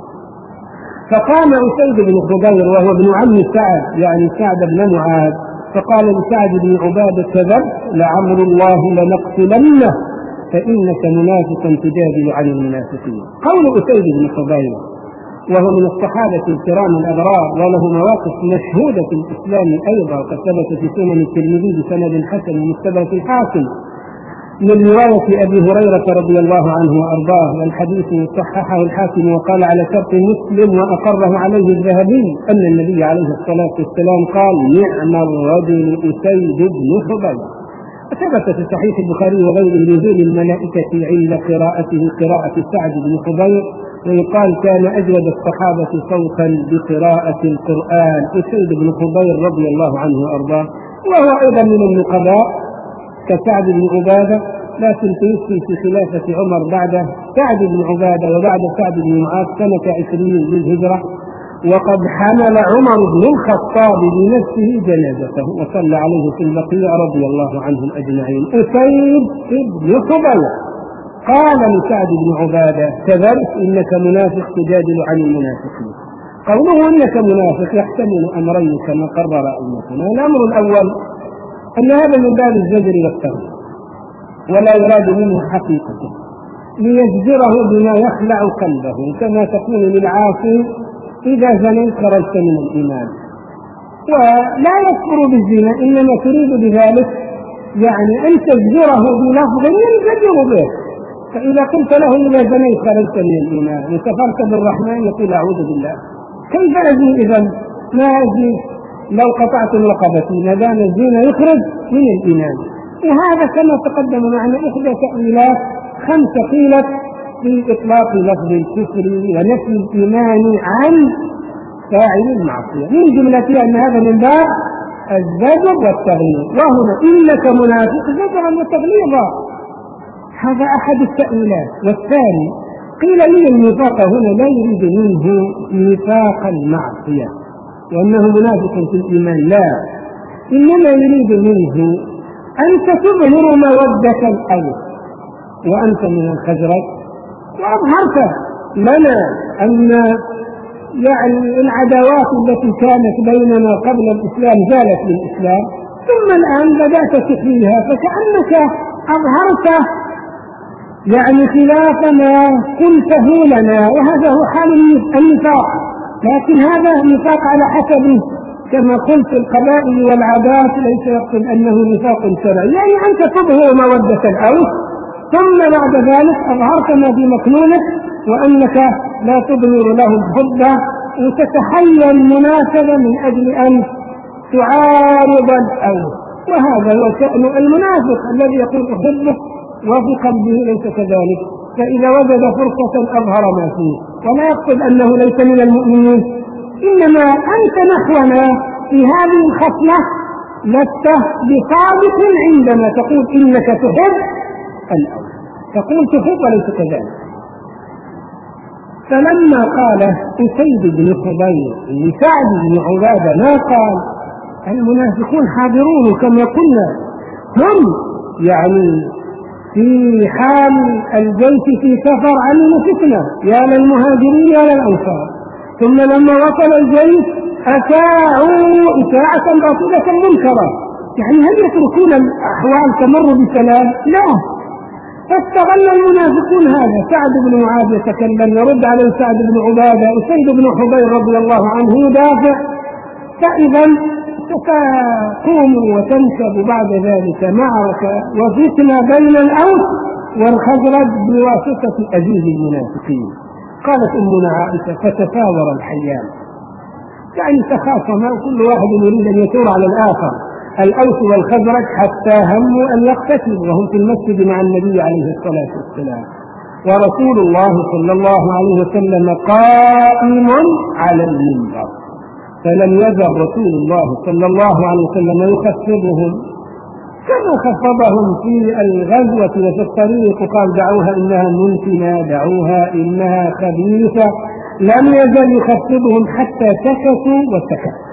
فقام أسيد بن حضير وهو ابن عم سعد يعني سعد بن معاذ فقال لسعد بن عبادة كذبت لعمر الله لنقتلنه فإنك منافقا تجادل عن المنافقين. قول أسيد بن حضير وهو من الصحابة الكرام الأبرار وله مواقف مشهودة في الإسلام أيضا قد ثبت في سنن الترمذي بسند حسن ومستدرك الحاكم من رواية أبي هريرة رضي الله عنه وأرضاه والحديث صححه الحاكم وقال على شرط مسلم وأقره عليه الذهبي أن النبي عليه الصلاة والسلام قال نعم الرجل أسيد بن حضير. ثبت في صحيح البخاري وغيره نزول الملائكة عند قراءة سعد بن حضير ويقال كان أجود الصحابة صوتا بقراءة القرآن أسيد بن حضير رضي الله عنه وأرضاه وهو أيضا من النقباء كسعد بن عبادة لكن توفي في خلافة عمر بعد سعد بن عبادة وبعد سعد بن معاذ سنة 20 للهجرة وقد حمل عمر بن الخطاب بنفسه جنازته وصلى عليه في البقيع رضي الله عنهم أجمعين. أسيد بن حضير قال لسعد بن عبادة كذبت إنك منافق تجادل عن المنافقين. قوله إنك منافق يحتمل أمرين كما قرر أئمتنا. الأمر الأول أن هذا من باب الزجر والترهيب ولا يراد منه حقيقته ليزجره بما يخلع قلبه كما تكون للعاصي إذا زنيت خرجت من الإيمان ولا يكفر بالزنا إنما تريد بذلك يعني أن تزجره بلفظ ينزجر به. فإذا قلت له إذا زنيت خرجت من الإيمان وكفرت بالرحمن يقول أعوذ بالله كيف أزني إذن ما أزني لو قطعت رقبتي ما دام الزنا يخرج من الإيمان. وهذا كما تقدم معنا إحدى تأويلات 5 قيلت في إطلاق لفظ الكفر ونفي الإيمان عن فاعل المعصية، من جملتها أن هذا من باب الزجر والتغليظ، وهنا إنك منافق زجرا وتغليظا، هذا أحد التأويلات. والثاني قيل لي النفاق هنا لا يريد منه نفاق المعصية وأنه منافق في الإيمان، لا، إنما يريد منه أنت تظهر مودة الأوس وأنت من الخزرج وأظهرت لنا أن يعني العداوات التي كانت بيننا قبل الإسلام زالت بالإسلام، ثم الآن بدأت تحييها، فكأنك أظهرت يعني خلاف ما قلته لنا، وهذا هو حال النفاق. لكن هذا نفاق على حسب كما قلت القبائل والعادات، ليس يقصد أنه نفاق شرعي، يعني أنت تظهر مودة الأوس ثم بعد ذلك أظهرت ما في مكنونك وأنك لا تظهر له الحبة وتتحلل المناسبة من أجل أن تعارض الأوس، وهذا هو شأن المنافق الذي يقول أحبك وفي قلبه ليس كذلك، فإذا وجد فرصة أظهر ما فيه، ولا يقصد أنه ليس من المؤمنين، إنما أنت نحونا في هذه الخصلة لست بصادق عندما تقول إنك تحب الأول، تقول تحب وليس كذلك. فلما قال أسيد بن حضير لسعد بن عبادة ما قال المنافقون حاضرون كما قلنا، هم يعني في حال الجيش في سفر عملوا فتنة يا للمهاجرين يا للأنصار، ثم لما وصل الجيش أساءوا إساءة باطلة منكرة، يعني هل يتركون الأحوال تمر بسلام؟ لا، فاستغل المنافقون هذا. سعد بن معاذ يتكلم يرد عليه سعد بن عبادة، أسيد بن حضير رضي الله عنه يدافع، فإذا ستقوم وتنشب بعد ذلك معركة وفتنة بين الأوس والخزرج بواسطة أزيز المنافقين. قالت أمنا عائشة فتثاور الحيان، يعني تخاصما كل واحد يريد أن يثور على الآخر، الأوس والخزرج حتى هموا أن يقتتلوا وهم في المسجد مع النبي عليه الصلاة والسلام، ورسول الله صلى الله عليه وسلم قائم على المنبر، فلم يزل رسول الله صلى الله عليه وسلم يخفضهم كما خفضهم في الغزوة وفي الطريق، قال دعوها إنها منتنة، دعوها إنها خبيثة، لم يزل يخفضهم حتى سكتوا وسكت.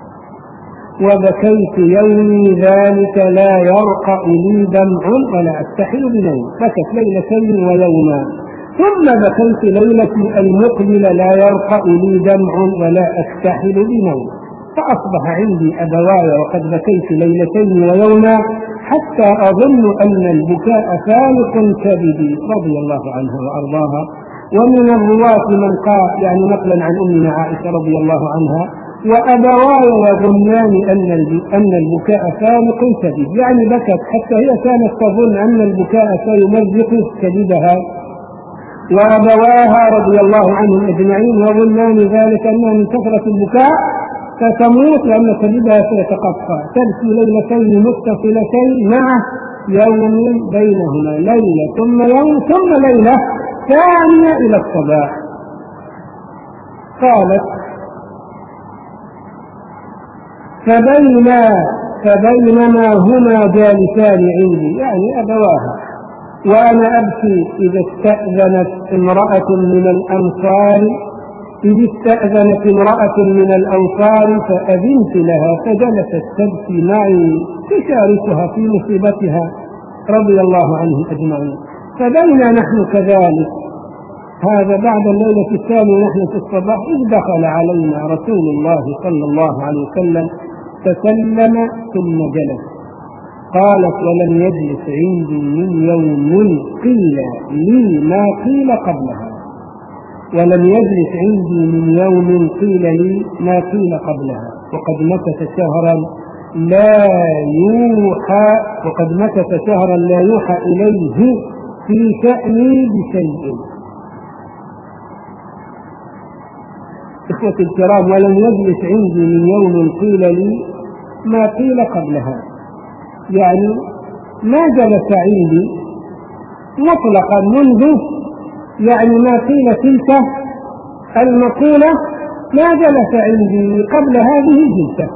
وبكيت يومي ذلك لا يرقى لي دمع ولا أستحل بنوم، بكت ليلتين ويوما، ثم بكيت ليلتي المقبلة لا يرقى لي دمع ولا أستحل بنوم، فأصبح عندي أبواي وقد بكيت ليلتين ويوما حتى أظن أن البكاء فالق كبدي، رضي الله عنها وأرضاها. ومن الرواة من قال يعني نقلا عن أمنا عائشة رضي الله عنها وأبواي يظنان أن البكاء فالق كبد، يعني بكت حتى هي كانت تظن أن البكاء سيمزق كبدها، وأبواها رضي الله عنهم أجمعين يظنان ذلك أنها من كثرة البكاء فتموت لأن كبدها سيتقطع، تبكي ليلتين متصلتين مع يوم بينهما، ليلة ثم يوم ثم ليلة ثانية إلى الصباح. قالت فبينما هما جالسان عندي، يعني أبواها، وأنا أبكي إذا استأذنت امرأة من الأنصار فأذنت لها فجلست تبكي معي تشاركها في مصيبتها رضي الله عنهم أجمعين. فبينا نحن كذلك، هذا بعد الليلة الثانية نحن في الصباح، إذ دخل علينا رسول الله صلى الله عليه وسلم فسلم ثم جلس. قالت ولم يجلس عندي من يوم قيل لي ما قيل قبلها، ولم يجلس عندي من يوم قيل لي ما قيل قبلها، وقد مكث شهرا لا يوحى إليه في شأني بشيء. إخوة الكرام، ولم يجلس عندي من يوم قيل لي ما قيل قبلها، يعني ما جلس عندي مطلقا منذ يعني ما قيل تلك المقولة ما جلس عندي قبل هذه الجلسة.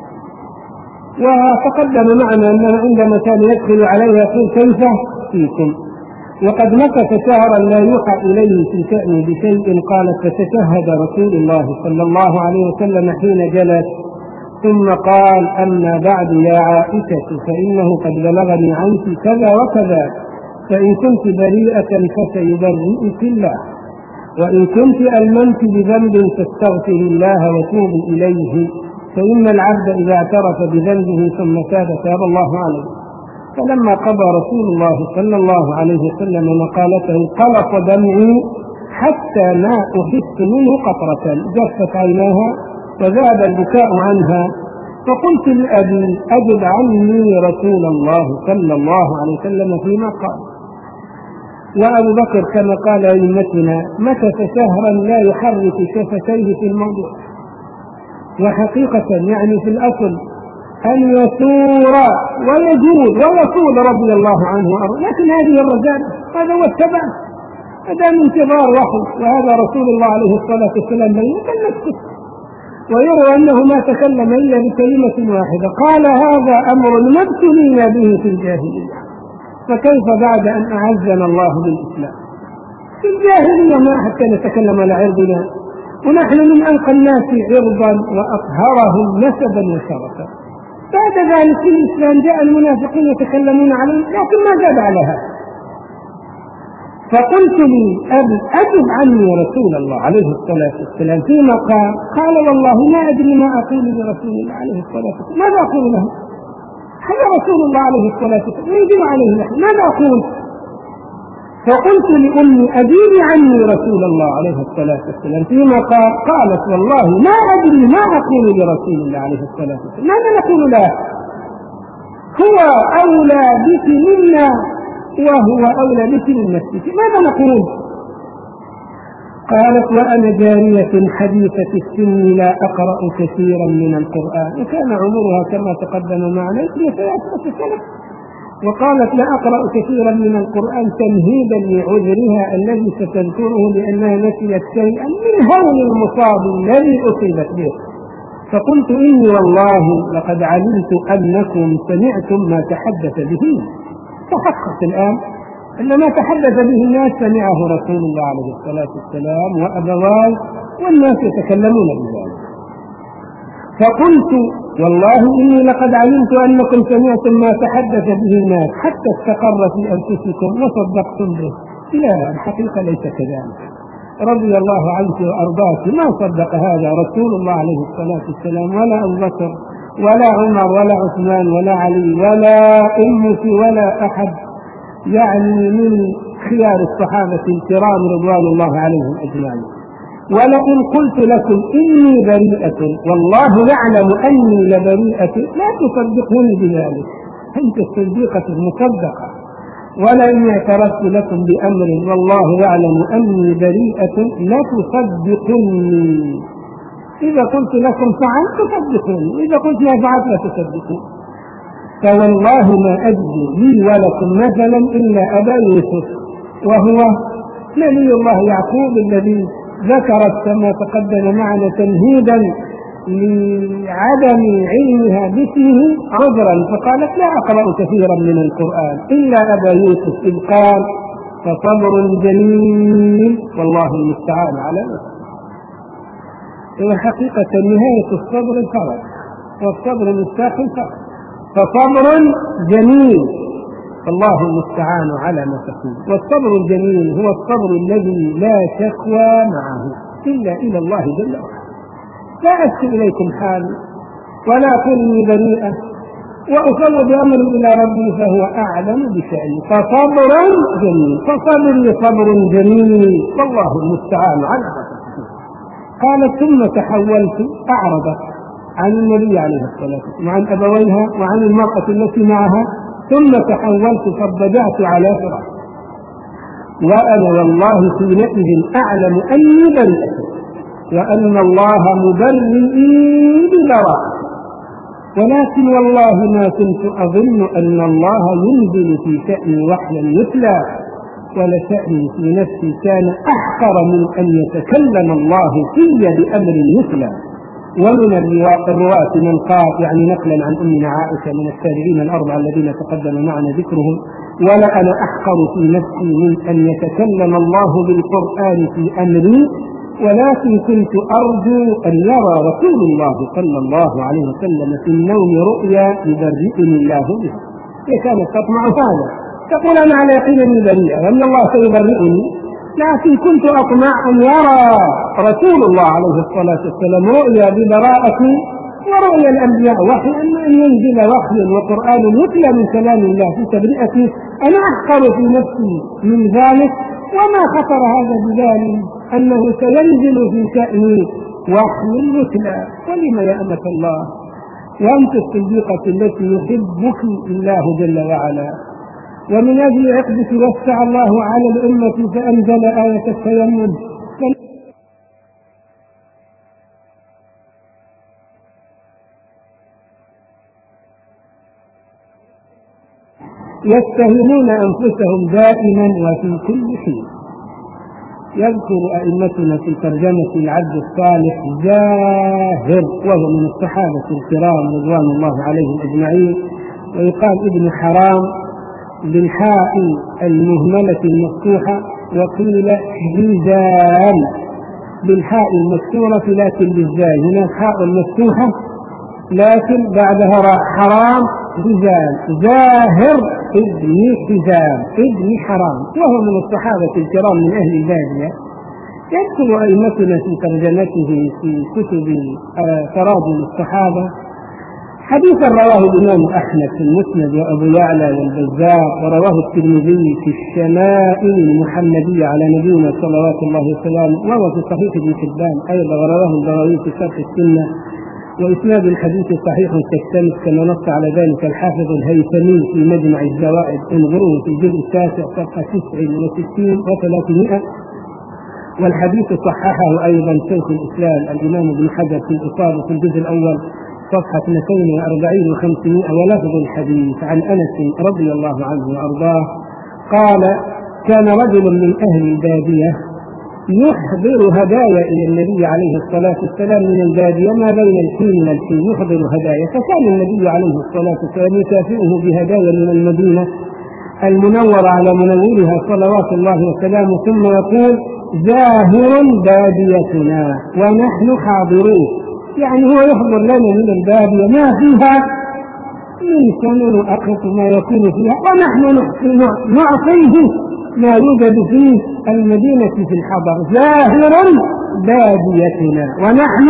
وتقدم معنا أنه عندما كان يدخل عليها يقول كيف فيكم، وقد مكث شهرا لا يوحى إليه في شأنه بشيء. قالت فتشهد رسول الله صلى الله عليه وسلم حين جلس ثم قال أما بعد يا عائشة فإنه قد بلغني عنك كذا وكذا، فإن كنت بريئة فسيبرئك الله، وإن كنت ألممت بذنب فاستغفر الله وتوبي إليه، فإن العبد إذا اعترف بذنبه ثم تاب تاب الله عليه. فلما قضى رسول الله صلى الله عليه وسلم مقالته قلص دمعي حتى ما أحس منه قطرة، جفت عيناها وذاب البكاء عنها. فقلت لأبي أجب عني رسول الله صلى الله عليه وسلم فيما قال. وأبو بكر كما قال أئمتنا مكث شهرا لا يحرك شفتيه في الموضوع. وحقيقة يعني في الأصل أن يثور ويجود ويصول رضي الله عنه وأرضاه، لكن هذه الرجالة هذا هو التبع، هذا من انتظار وحي، وهذا رسول الله عليه الصلاة والسلام بين نفسه، ويروى أنه ما تكلم إلا بكلمة واحدة قال هذا أمر ما ابتلينا به في الجاهلية، فكيف بعد أن أعزنا الله بالإسلام؟ في الجاهلية ما حتى نتكلم على عرضنا، ونحن من أنقى الناس عرضا وأطهرهم نسبا وشرفا. بعد ذلك في الإسلام جاء المنافقين يتكلمون عليه، لكن ما زاد على هذا. فقلت لي أبي أجب عني رسول الله عليه الصلاة والسلام فيما قال والله ما أدري ما أقول لرسول الله عليه الصلاة والسلام، ماذا أقول له؟ هذا رسول الله عليه الصلاة والسلام يجب عليه نحن ماذا أقول؟ فقلت لأمي أجيبي عني رسول الله عليه الصلاة والسلام فيما قالت والله ما أدري ما أقول لرسول الله عليه الصلاة والسلام، ماذا نقول له؟ هو أولى بك منا وهو أولى بك من نفسك، ماذا نقول؟ قالت وأنا جارية حديثة السن لا أقرأ كثيرا من القرآن، وكان عمرها كما تقدم معنا 13 سنة، وقالت لا أقرأ كثيرا من القرآن تمهيدا لعذرها الذي ستذكره لأنها نسيت شيئا من هول المصاب الذي أصيبت به. فقلت إني والله لقد علمت أنكم سمعتم ما تحدث به، تحقق الآن أن ما تحدث به الناس سمعه رسول الله عليه الصلاة والسلام وأبواه والناس يتكلمون بذلك. فقلت والله إني لقد علمت أنكم سمعتم ما تحدث به الناس حتى استقر في أنفسكم وصدقتم به. لا، الحقيقة ليس كذلك، رضي الله عنك وأرضاك ما صدق هذا رسول الله عليه الصلاة والسلام ولا أبو بكر ولا عمر ولا عثمان ولا علي ولا أمك ولا أحد يعني من خيار الصحابة الكرام رضوان الله عليهم أجمعين. ولئن قلت لكم إني بريئة والله يعلم أني لبريئة لا تصدقوني بذلك، أنت الصديقة المصدقة. ولئن اعترفت لكم بأمر والله يعلم أني بريئة لا تصدقوني، إذا قلت لكم فعلت تصدقوني، إذا قلت ما فعلت لا تصدقوني. فوالله ما أجزي لي ولكم مثلا إلا أبا يوسف وهو نبي الله يعقوب الذي ذكرت كما تقدم معنا تمهيدا لعدم علمها باسمه عذرا، فقالت لا أقرأ كثيرا من القرآن إلا أبا يوسف إذ قال فصبر جميل والله المستعان على نفسه. وحقيقة نهاية الصبر الفرج، والصبر مفتاح الفرج، فصبر جميل الله المستعان على ما تقول. والصبر الجميل هو الصبر الذي لا شكوى معه إلا إلى الله جل وعلا. لا أشكو إليكم حالي ولا أكوني بريئة وأفوض أمري إلى ربي فهو أعلم بشأني. فصبر جميل، فصبري صبر جميل والله المستعان على ما تقول. قالت ثم تحولت أعرضت عن النبي عليه الصلاة والسلام وعن أبويها وعن المرأة التي معها، ثم تحولت فاضطجعت على فراش، وأنا والله حينئذ أعلم أني بريئة وأن الله مبرئي ببراءة، ولكن والله ما كنت أظن أن الله ينزل في شأن وحيا يتلى ولشأني في نفسي كان أحقر من أن يتكلم الله في بأمر يتلى. ومن الرواة من قال يعني نقلا عن أمنا عائشة من التابعين الأربعة الذين تقدم معنا ذكرهم: ولا أنا أحقر في نفسي من أن يتكلم الله بالقرآن في أمري، ولكن كنت أرجو أن يرى رسول الله صلى الله عليه وسلم في النوم رؤيا يبرئني الله بها. هي كانت تطمع هذا، تقول أنا على يقين أني بريئة وأن الله سيبرئني، لكن كنت أطمع أن يرى رسول الله عليه الصلاة والسلام رؤيا ببراءتي ورؤيا الأنبياء وحي، أن ينزل وحي وقرآن يتلى من كلام الله في تبرئتي. أنا أحقر في نفسي من ذلك، وما خطر هذا ببالي أنه سينزل في شأني وحي يتلى. ولم يا أمة الله وأنت الصديقة التي يحبك الله جل وعلا، ومن أجل عقدك وسع الله على الأمة فأنزل آية التيمم. يتهمون أنفسهم دائما وفي كل حين. يذكر أئمتنا في ترجمة العبد الصالح زاهر، وهو من الصحابة الكرام رضوان الله عليهم أجمعين، ويقال ابن حرام بالحاء المهملة المفتوحة، وقيل هزام بالحاء المكسورة لكن بالزاي، هناك حاء مفتوحة لكن بعدها راء. حرام هزام، زاهر ابن هزام ابن حرام، وهو من الصحابة الكرام من أهل البادية. يذكر أئمتنا في ترجمته في كتب تراجم الصحابة حديثا رواه الإمام أحمد في المسند وأبو يعلى والبزار، ورواه الترمذي في الشمائل المحمدية على نبينا صلوات الله وسلامه، وهو في صحيح ابن حبان أيضا، ورواه البغوي في شرح السنة، وإسناد الحديث صحيح كالشمس كما نص على ذلك الحافظ الهيثمي في مجمع الزوائد، انظروه في الجزء التاسع صفحة 69 و300. والحديث صححه أيضا شيخ الإسلام الإمام ابن حجر في الإصابة في الجزء الأول صفحة 240 و500. ولفظ الحديث عن أنس رضي الله عنه وأرضاه قال: كان رجل من أهل البادية يحضر هدايا إلى النبي عليه الصلاة والسلام من البادية ما بين الحين والحين، يحضر هدايا، فكان النبي عليه الصلاة والسلام يكافئه بهدايا من المدينة المنورة على منورها صلوات الله وسلامه، ثم يقول: زاهر باديتنا ونحن حاضرون. يعني هو يحضر لنا من البادية ما فيها من سنن أقصى ما يكون فيها، ونحن نعطيه ما يوجد فيه المدينة في الحضر. زاهر باديتنا ونحن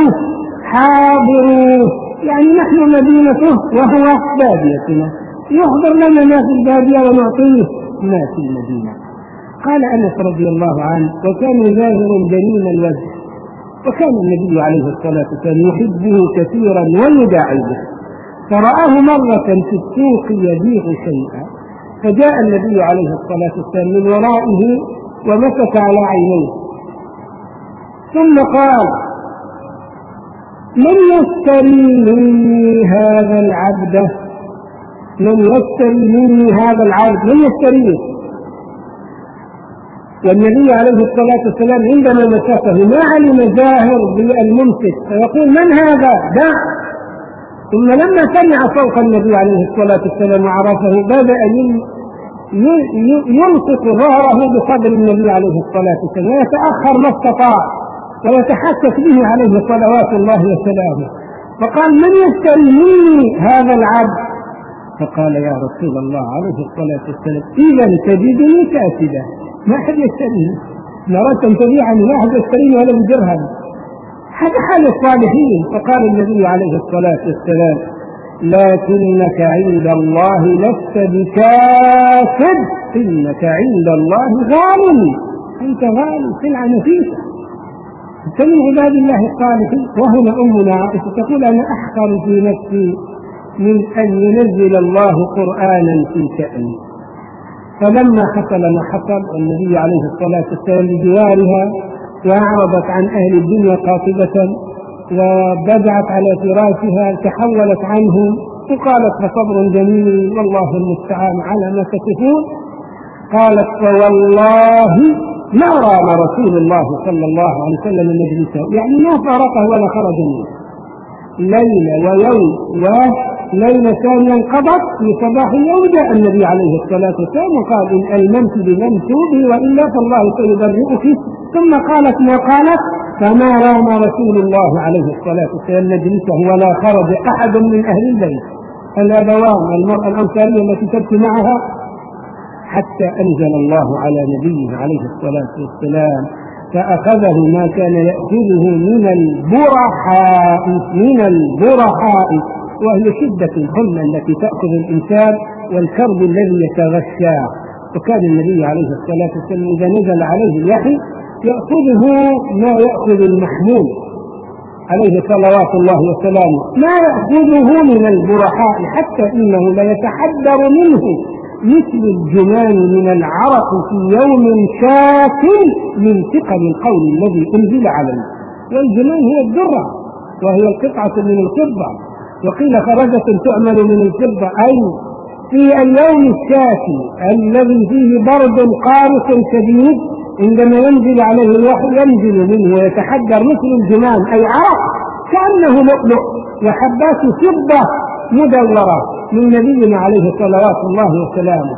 حاضرون، يعني نحن مدينته وهو باديتنا، يحضر لنا ما في البادية ونعطيه ما في المدينة. قال أنس رضي الله عنه: وكان زاهر جميل الوجه، وكان النبي عليه الصلاة والسلام يحبه كثيرا ويداعبه، فرآه مرة في السوق يبيع شيئا، فجاء النبي عليه الصلاة والسلام من ورائه ومسك على عينيه، ثم قال: من يشتري مني هذا العبد؟ من يشتري مني هذا العبد؟ من يشتريه؟ والنبي عليه الصلاة والسلام عندما مسكه ما علم زاهر بالممسك، فيقول: من هذا؟ دع. ثم لما سمع صوت النبي عليه الصلاة والسلام وعرفه بدأ يلصق ظهره بصدر النبي عليه الصلاة والسلام ويتأخر ما استطاع ويتحسس به عليه صلوات الله وسلامه، فقال: من يشتري مني هذا العبد؟ فقال: يا رسول الله عليه الصلاة والسلام: إذا تجدني كاسدا، ما أحد يشتريه، نراك تبيعني ما أحد يشتريه ولا بدرهم، هذا حال الصالحين. فقال النبي عليه الصلاة والسلام: لكنك عند الله لست بكاسد، إنك عند الله غالي، أنت غالي، سلعة نفيسة، أنت من عباد الله الصالحين. وهنا أمنا عائشة تقول: أنا أحقر في نفسي من أن ينزل الله قرآنا في شأني. فلما حصل ما حصل والنبي عليه الصلاة والسلام بجوارها وأعرضت عن أهل الدنيا قاطبة وبدعت على فراشها تحولت عنهم وقالت: فصبر جميل والله المستعان على ما تصفون. قالت فوالله ما رام رسول الله صلى الله عليه وسلم مجلسه، يعني ما فارقه ولا خرج منه ليلة ويوم، وليلة ثانية انقضت في صباح اليوم جاء النبي عليه الصلاة والسلام وقال إن ألممت بمنسوبي وإلا فالله سيبرئك، ثم قالت ما قالت فما رام رسول الله عليه الصلاة والسلام مجلسه ولا خرج أحد من أهل البيت الأبوان المرأة الأنصارية التي تبكي معها حتى أنزل الله على نبيه عليه الصلاة والسلام فأخذه ما كان يأخذه من البرحاء وهي شدة الحمى التي تأخذ الإنسان والكرب الذي يتغشاه. وكان النبي عليه الصلاة والسلام إذا نزل عليه الوحي يأخذه ما يأخذ المحمول عليه صلوات الله وسلامه، ما يأخذه من البرحاء حتى إنه لا يتحدر منه مثل الجمان من العرق في يوم شاكل من ثقل القول الذي أنزل عليه. والجمان هي الذرة وهي القطعة من الفضة، وقيل خرجة تعمل من الفضة، أي في اليوم الشاكل الذي فيه برد قارس شديد عندما ينزل عليه الوحي ينزل منه ويتحدر مثل الجمان أي عرق كأنه لؤلؤ وحبات فضة مدورة من نبينا عليه صلوات الله وسلامه.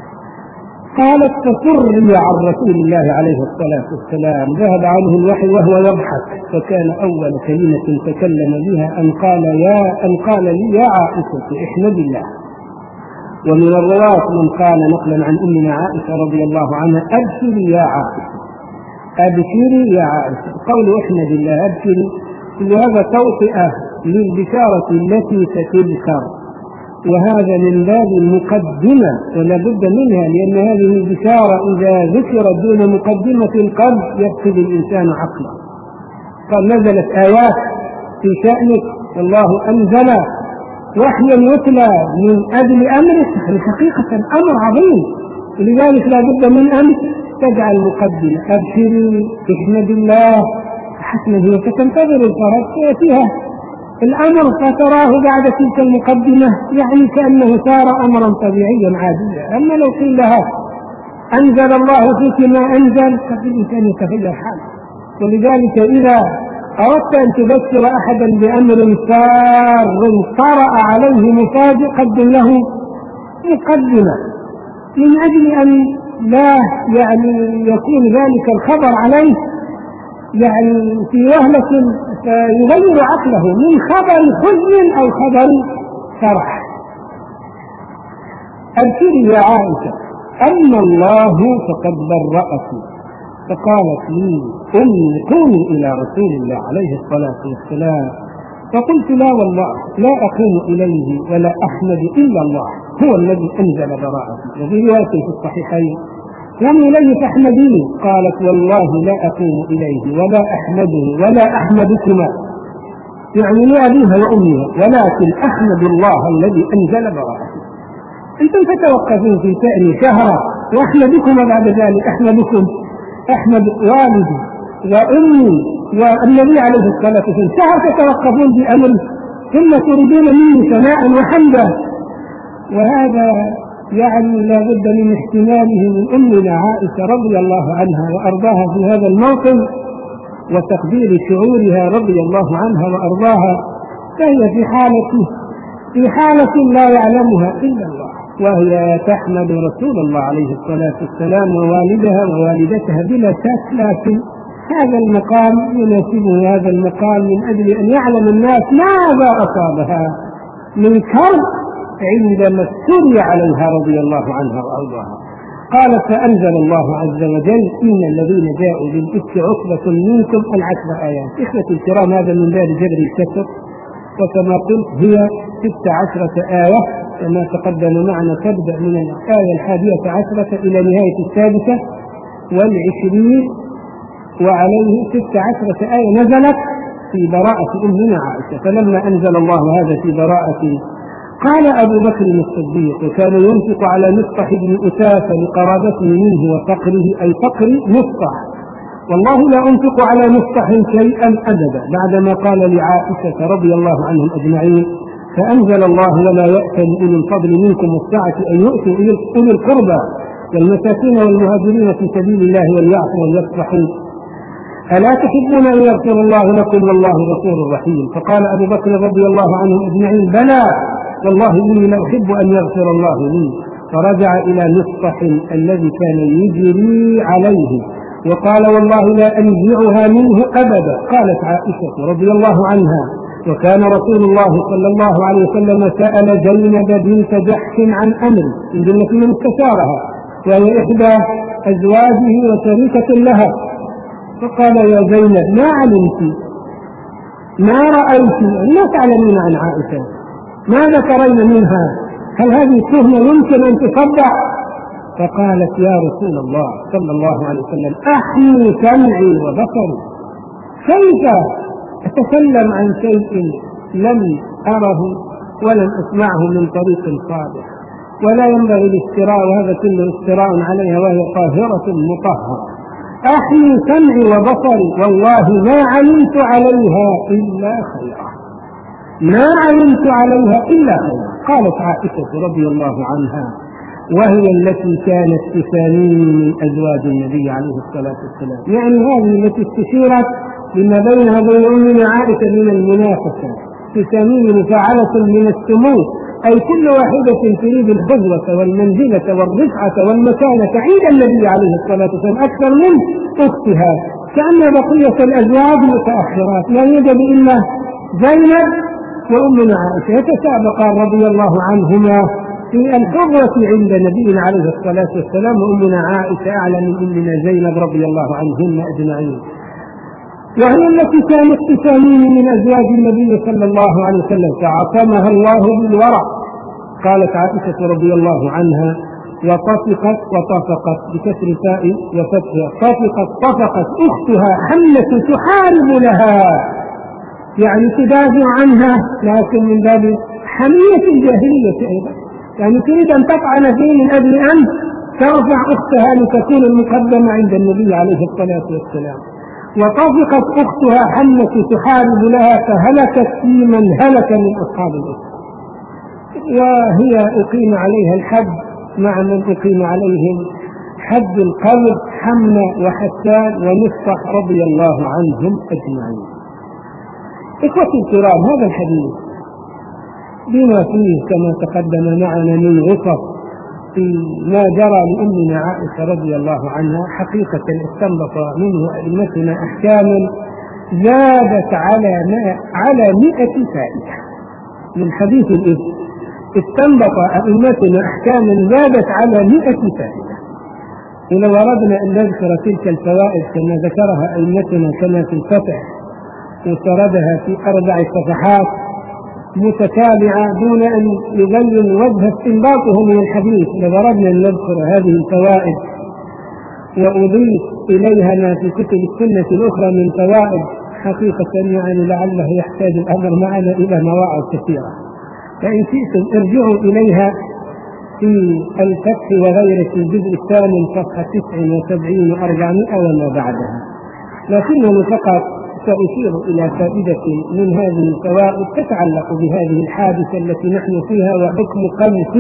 قالت فسري عن رسول الله عليه الصلاة والسلام، ذهب عنه الوحي وهو يضحك، فكان أول كلمة تكلم بها أن قال لي يا عائشة احمد الله. ومن الرواة من قال نقلا عن أمنا عائشة رضي الله عنها أبشري يا عائشة، أبشري يا عائشة. قول احمد الله أبشري هذا توطئة للبشارة التي ستذكر، وهذا من باب المقدمة ولا بد منها، لأن هذه البشارة إذا ذكرت دون مقدمة قد يفقد الإنسان عقله. قد نزلت آيات في شأنك والله أنزل وحيا يتلى من أجل أمرك، حقيقة أمر عظيم، ولذلك لا بد من أن تجعل مقدمة أبشري احمد الله حسنا، هي فتنتظر الفرج فيها الأمر فتراه بعد تلك المقدمة يعني كأنه صار أمرا طبيعيا عاديا. أما لو قيل لها أنزل الله فيك ما أنزل ففي الإنسان يتغير حاله. ولذلك إذا أردت أن تبشر أحدا بأمر سار طرأ عليه مفاجئ قدم له مقدمة من أجل أن لا يعني يكون ذلك الخبر عليه يعني في وهلة فيغير عقله من خبر حزن أو خبر فرح. أبشري يا عائشة أن الله فقد برأك. فقالت لي أمي قومي إلى رسول الله عليه الصلاة والسلام، فقلت لا والله لا أقوم إليه ولا أحمد إلا الله هو الذي أنزل براءتي. وفي رواية في الصحيحين قومي إليه فاحمديني، قالت والله لا أقوم إليه ولا أحمده ولا أحمدكما، يعني لأبيها وأمها، ولكن أحمد الله الذي أنزل براءتي. أنتم تتوقفون في سائر شهرا وأحمدكما بعد ذلك أحمد والدي وأمي والنبي عليه الصلاة والسلام، شهر تتوقفون بأمر ثم تريدون مني ثناء وحمدا. وهذا يعني لا بد من احتماله من أمنا عائشة رضي الله عنها وأرضاها في هذا الموطن وتقدير شعورها رضي الله عنها وأرضاها، فهي في حالة لا يعلمها إلا الله، وهي تحمد رسول الله عليه الصلاة والسلام ووالدها ووالدتها بلا شك، لكن هذا المقام يناسبه هذا المقام من أجل أن يعلم الناس ماذا أصابها من كرب عندما استري عليها رضي الله عنها وأرضاها. قالت فأنزل الله عز وجل إن الذين جاءوا بالإفك عصبة منكم 10 آيات. إخوة الكرام هذا من باب جبر الكسر، وكما قلت هي 16 آية كما تقدم معنا، تبدأ من الآية 11 إلى نهاية 26 وعليه 16 آية نزلت في براءة أمنا عائشة. فلما أنزل الله هذا في براءة قال أبو بكر الصديق وكان ينفق على مصطح بن أساسة لقرابته منه وفقره أي فقر مصطح، والله لا أنفق على مصطح شيئا أبدا، بعدما قال لعائشة رضي الله عنهم أجمعين فأنزل الله ولا يأتل أولي الفضل منكم والسعة أن يؤتوا أولي القربى والمساكين والمهاجرين في سبيل الله وليعفوا وليصفحوا ألا تحبون أن يغفر الله لكم والله غفور رحيم. فقال أبو بكر رضي الله عنهم أجمعين بلى والله إني لأحب أن يغفر الله لي. فرجع إلى مصطح الذي كان يجري عليه وقال والله لا أنزعها منه أبدا. قالت عائشة رضي الله عنها وكان رسول الله صلى الله عليه وسلم سأل زينب بنت جحش عن أمر من جملة من استشارها وهي إحدى أزواجه وشريكة لها، فقال يا زينب ما علمت ما رأيت ما تعلمين عن عائشة ماذا ترين منها هل هذه التهمة يمكن أن تصدق؟ فقالت يا رسول الله صلى الله عليه وسلم أحمي سمعي وبصري كيف أتكلم عن شيء لم أره ولم أسمعه من طريق صالح ولا ينبغي الافتراء وهذا كله افتراء عليها وهي طاهرة مطهرة. أحمي سمعي وبصري والله ما علمت عليها إلا خيرا ما علمت عليها إلا خيرا. قالت عائشة رضي الله عنها وهي التي كانت تسامين من أزواج النبي عليه الصلاة والسلام، يعني هذه التي استشيرت لما بينها وبين أمنا عائشة من المنافسة، تسامين مفاعلة من السمو، أي كل واحدة تريد الخزوة والمنزلة والرفعة والمكانة عند النبي عليه الصلاة والسلام أكثر من أختها، كأن بقية الأزواج متأخرات لا يوجد إلا زينب وأمنا عائشة يتسابقان رضي الله عنهما في الحظوة عند نبينا عليه الصلاة والسلام، وأمنا عائشة أعلى من أمنا زينب رضي الله عنهن أجمعين، وهي التي كانت تسامين من أزواج النبي صلى الله عليه وسلم فعصمها الله بالورع. قالت عائشة رضي الله عنها وطفقت بكسر الفاء وفتحها طفقت أختها حملة تحارب لها، يعني تدافع عنها لكن من باب حمية الجاهلية أيضا، يعني تريد أن تطعن فيه من أجل أن ترفع أختها لتكون المقدمة عند النبي عليه الصلاة والسلام. وطفقت أختها حملة تحارب لها فهلكت في من هلك من أصحاب الأخت، وهي أقيم عليها الحد مع من أقيم عليهم حد القذف حملة وحسان ومصطح رضي الله عنهم أجمعين. إخوتي الكرام هذا الحديث بما فيه كما تقدم معنا من غصص في ما جرى لأمنا عائشة رضي الله عنها حقيقة استنبط منه أئمتنا أحكاما زادت على 100 فائدة من حديث الإفك. استنبط أئمتنا أحكاما زادت على 100 فائدة. ولو أردنا أن نذكر تلك الفوائد كما ذكرها أئمتنا كما في الفتح وسردها في 4 صفحات متتابعة دون أن يبين وجه استنباطه من الحديث، لأردنا أن نذكر هذه الفوائد وأضيف إليها ما في كتب السنة الأخرى من فوائد حقيقة يعني لعله يحتاج الأمر معنا إلى مواعظ كثيرة، فإن شئتم ارجعوا إليها في الفتح وغيره في الجزء الثاني صفحة 79 و400 وما بعدها. لكنني فقط سأشير إلى فائدة من هذه الفوائد تتعلق بهذه الحادثة التي نحن فيها وحكم قذف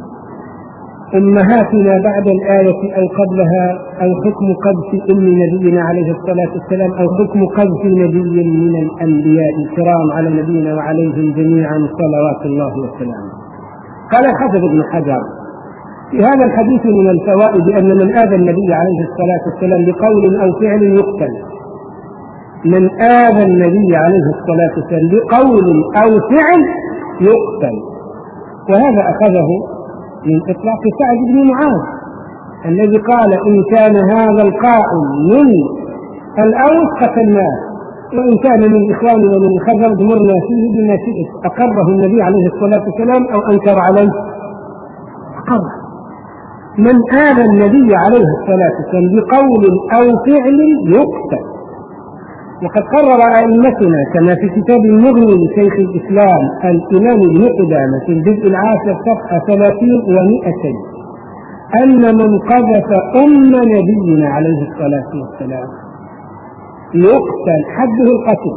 أمهاتنا بعد الآية أو قبلها، أو حكم قذف أم نبينا عليه الصلاة والسلام، أو حكم قذف نبي من الأنبياء الكرام على نبينا وعليهم جميعا صلوات الله وسلامه. قال الحافظ ابن حجر في هذا الحديث من الفوائد أن من آذى النبي عليه الصلاة والسلام بقول أو فعل يقتل. من آذى النبي عليه الصلاة والسلام بقول أو فعل يقتل، وهذا أخذه من إطلاق سعد بن معاذ الذي قال إن كان هذا القائل من الأوس قتلناه وإن كان من إخواننا من الخزرج مرنا فيه بما شئت. أقره النبي عليه الصلاة والسلام أو أنكر عليه؟ أقره. من آذى النبي عليه الصلاة والسلام بقول أو فعل يقتل. وقد قرر أئمتنا كما في كتاب المغني لشيخ الإسلام الإمام ابن قدامة في الجزء 10 صفحة 30 و200 أن من قذف أم نبينا عليه الصلاة والسلام يقتل حده القتل،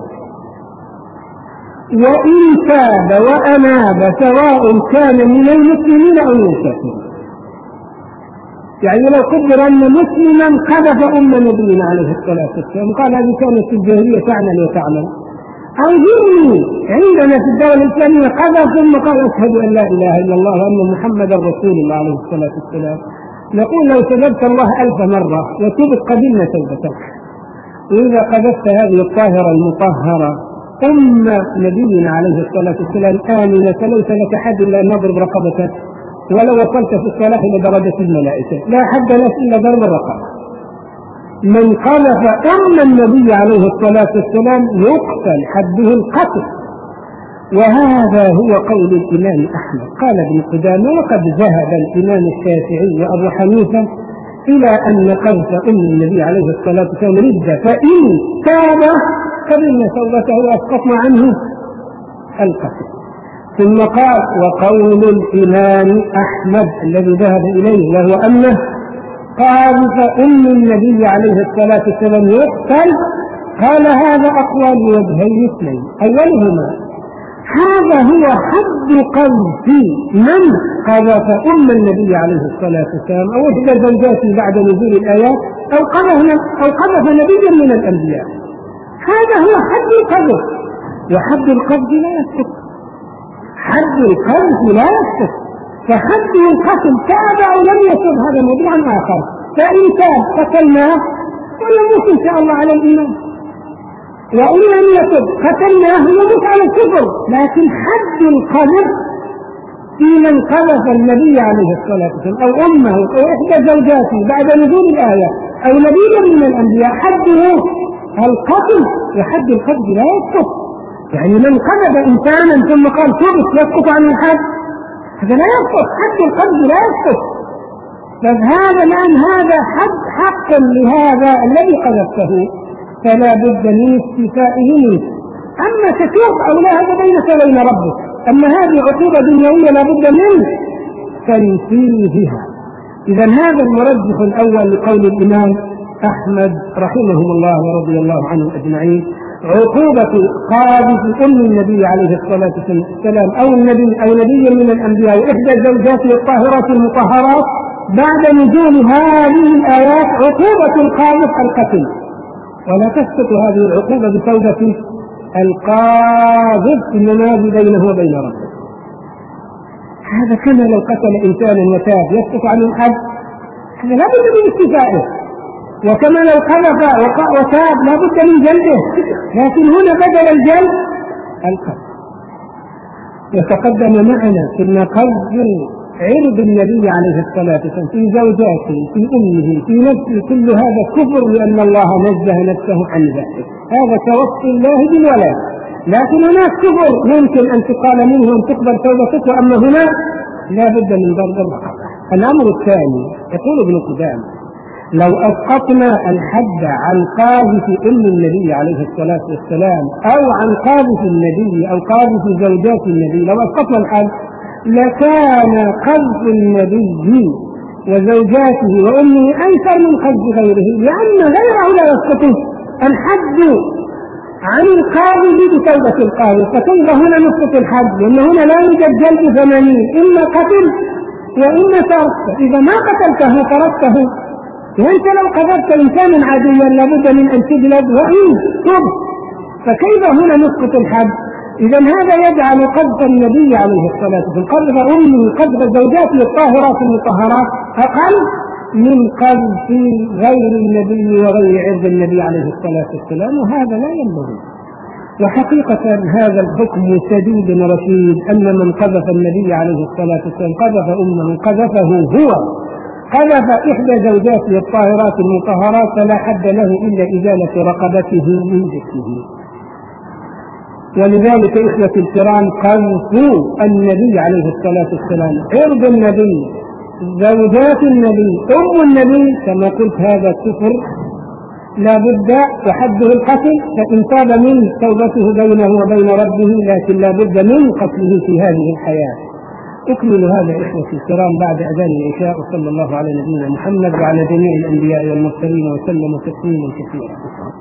وإن تاب وأناب سواء كان من المسلمين أو من الكافرين. يعني لو قدر أن مسلما قذف أم نبينا عليه الصلاة والسلام قال هذه كانت في الجاهلية تعمل وتعمل، أو ذرني عندنا في الدولة الإسلامية قذف ثم قال أشهد أن لا إله إلا الله وأن محمدا رسول الله عليه الصلاة والسلام، نقول لو سببت الله 1000 مرة وتبت قبلنا توبتك. وإذا قذفت هذه الطاهرة المطهرة أم نبينا عليه الصلاة والسلام آمنة ليس لك حد إلا أن نضرب رقبتك، ولو وصلت في الصلاة إلى درجة الملائكة لا حد لك إلا ضرب الرقبة. من قذف أم النبي عليه الصلاة والسلام يقتل حده القتل. وهذا هو قول الإمام أحمد. قال ابن قدامة وقد ذهب الإمام الشافعي وأبو حنيفة إلى أن قذف أم النبي عليه الصلاة والسلام ردة، فإن تاب قبلنا توبته وأسقطنا عنه القتل. ثم قال وقول الإمام أحمد الذي ذهب إليه وهو أنه قاذف أم النبي عليه الصلاة والسلام يقتل، قال هذا أقوى لوجهين اثنين. أولهما هذا هو حد قذف من قذف أم النبي عليه الصلاة والسلام أو إحدى زوجاته بعد نزول الآيات أو قذف نبيا من الأنبياء. هذا هو حد القذف، وحد القذف لا يسقط، حد القذف لا يسقط، فحد القتل تاب أو لم يتب هذا موضوع آخر. فإن تاب قتلناه ويموت إن شاء الله على الإيمان، وإن لم يتب قتلناه ويموت على الكفر. لكن حد القذف في من قذف النبي عليه الصلاة والسلام أو أمه أو إحدى زوجاته بعد نزول الآية أو نبيا من الأنبياء حده القتل، وحد القذف لا يسقط. يعني من قذف إنسانا ثم قال تبت يسقط عن الحد، هذا لا يسقط، حد القذف لا يسقط. فهذا الآن هذا حق لهذا الذي قذفته فلا بد من استيفائه منه. أما تتوب أو لا هذا بينك وبين ربك، أما هذه عقوبة دنيوية لا بد من تنفيذها. إذا هذا المرجح الأول لقول الإمام أحمد رحمه الله ورضي الله عنه أجمعين، عقوبة قاذف أم النبي عليه الصلاة والسلام أو نبي من الأنبياء وإحدى زوجاته الطاهرات المطهرات بعد نزول هذه الآيات عقوبة القاذف القتل، ولا تسقط هذه العقوبة بتوبة القاذف إنما بينه وبين ربه. هذا كما لو قتل إنسانا وتاب يسقط عن الحد، هذا لا بد من استيفائه. وكما لو قذف وتاب لا بد من جلده، لكن هنا بدل الجلد القتل. وتقدم معنا في قذف عرض النبي عليه الصلاة والسلام في زوجاته في أمه في نفسه كل هذا كفر، لأن الله نزه نفسه عن ذلك، هذا كوصف الله بالولاء. لكن هناك كفر ممكن أن تقال منه أن تقبل توبتك، وأما هنا لا بد من ضرب الرقبة. الأمر الثاني يقول ابن قدامة لو أسقطنا الحد عن قاذف أم النبي عليه الصلاة والسلام أو عن قاذف النبي أو قاذف زوجات النبي، لو أسقطنا الحد لكان قذف النبي وزوجاته وأمه أيسر من قذف غيره، لأن غيره لا يسقط الحد عن القاذف بتوبة القاذف. فكيف هنا نسقط الحد؟ لأن هنا لا يوجد جلد 80، إما قتل وإما ترك. إذا ما قتلته تركته، وأنت لو قذفت إنسانا عاديا لابد من أن تجلد وإن تب، فكيف هنا نسقط الحد؟ إذا هذا يجعل قذف النبي عليه الصلاة والسلام قذف أمه قذف زوجاته الطاهرات المطهرات أقل من قذف غير النبي وغير عرض النبي عليه الصلاة والسلام، وهذا لا ينبغي. وحقيقة هذا الحكم سديد رشيد، أن من قذف النبي عليه الصلاة والسلام قذف أمه قذفه هو قذف إحدى زوجاته الطاهرات المطهرات، فلا حد له إلا إزالة رقبته من جسمه. ولذلك إخوة الكرام قذف النبي عليه الصلاة والسلام عرض النبي زوجات النبي أم النبي كما قلت هذا كفر لا بد وحده القتل، فإن تاب منه توبته بينه وبين ربه، لكن لا بد من قتله في هذه الحياة. أكمل هذا إخوة الكرام بعد أذان العشاء، وصلى الله على نبينا محمد وعلى جميع الأنبياء والمرسلين وسلم تسليما كثيرا.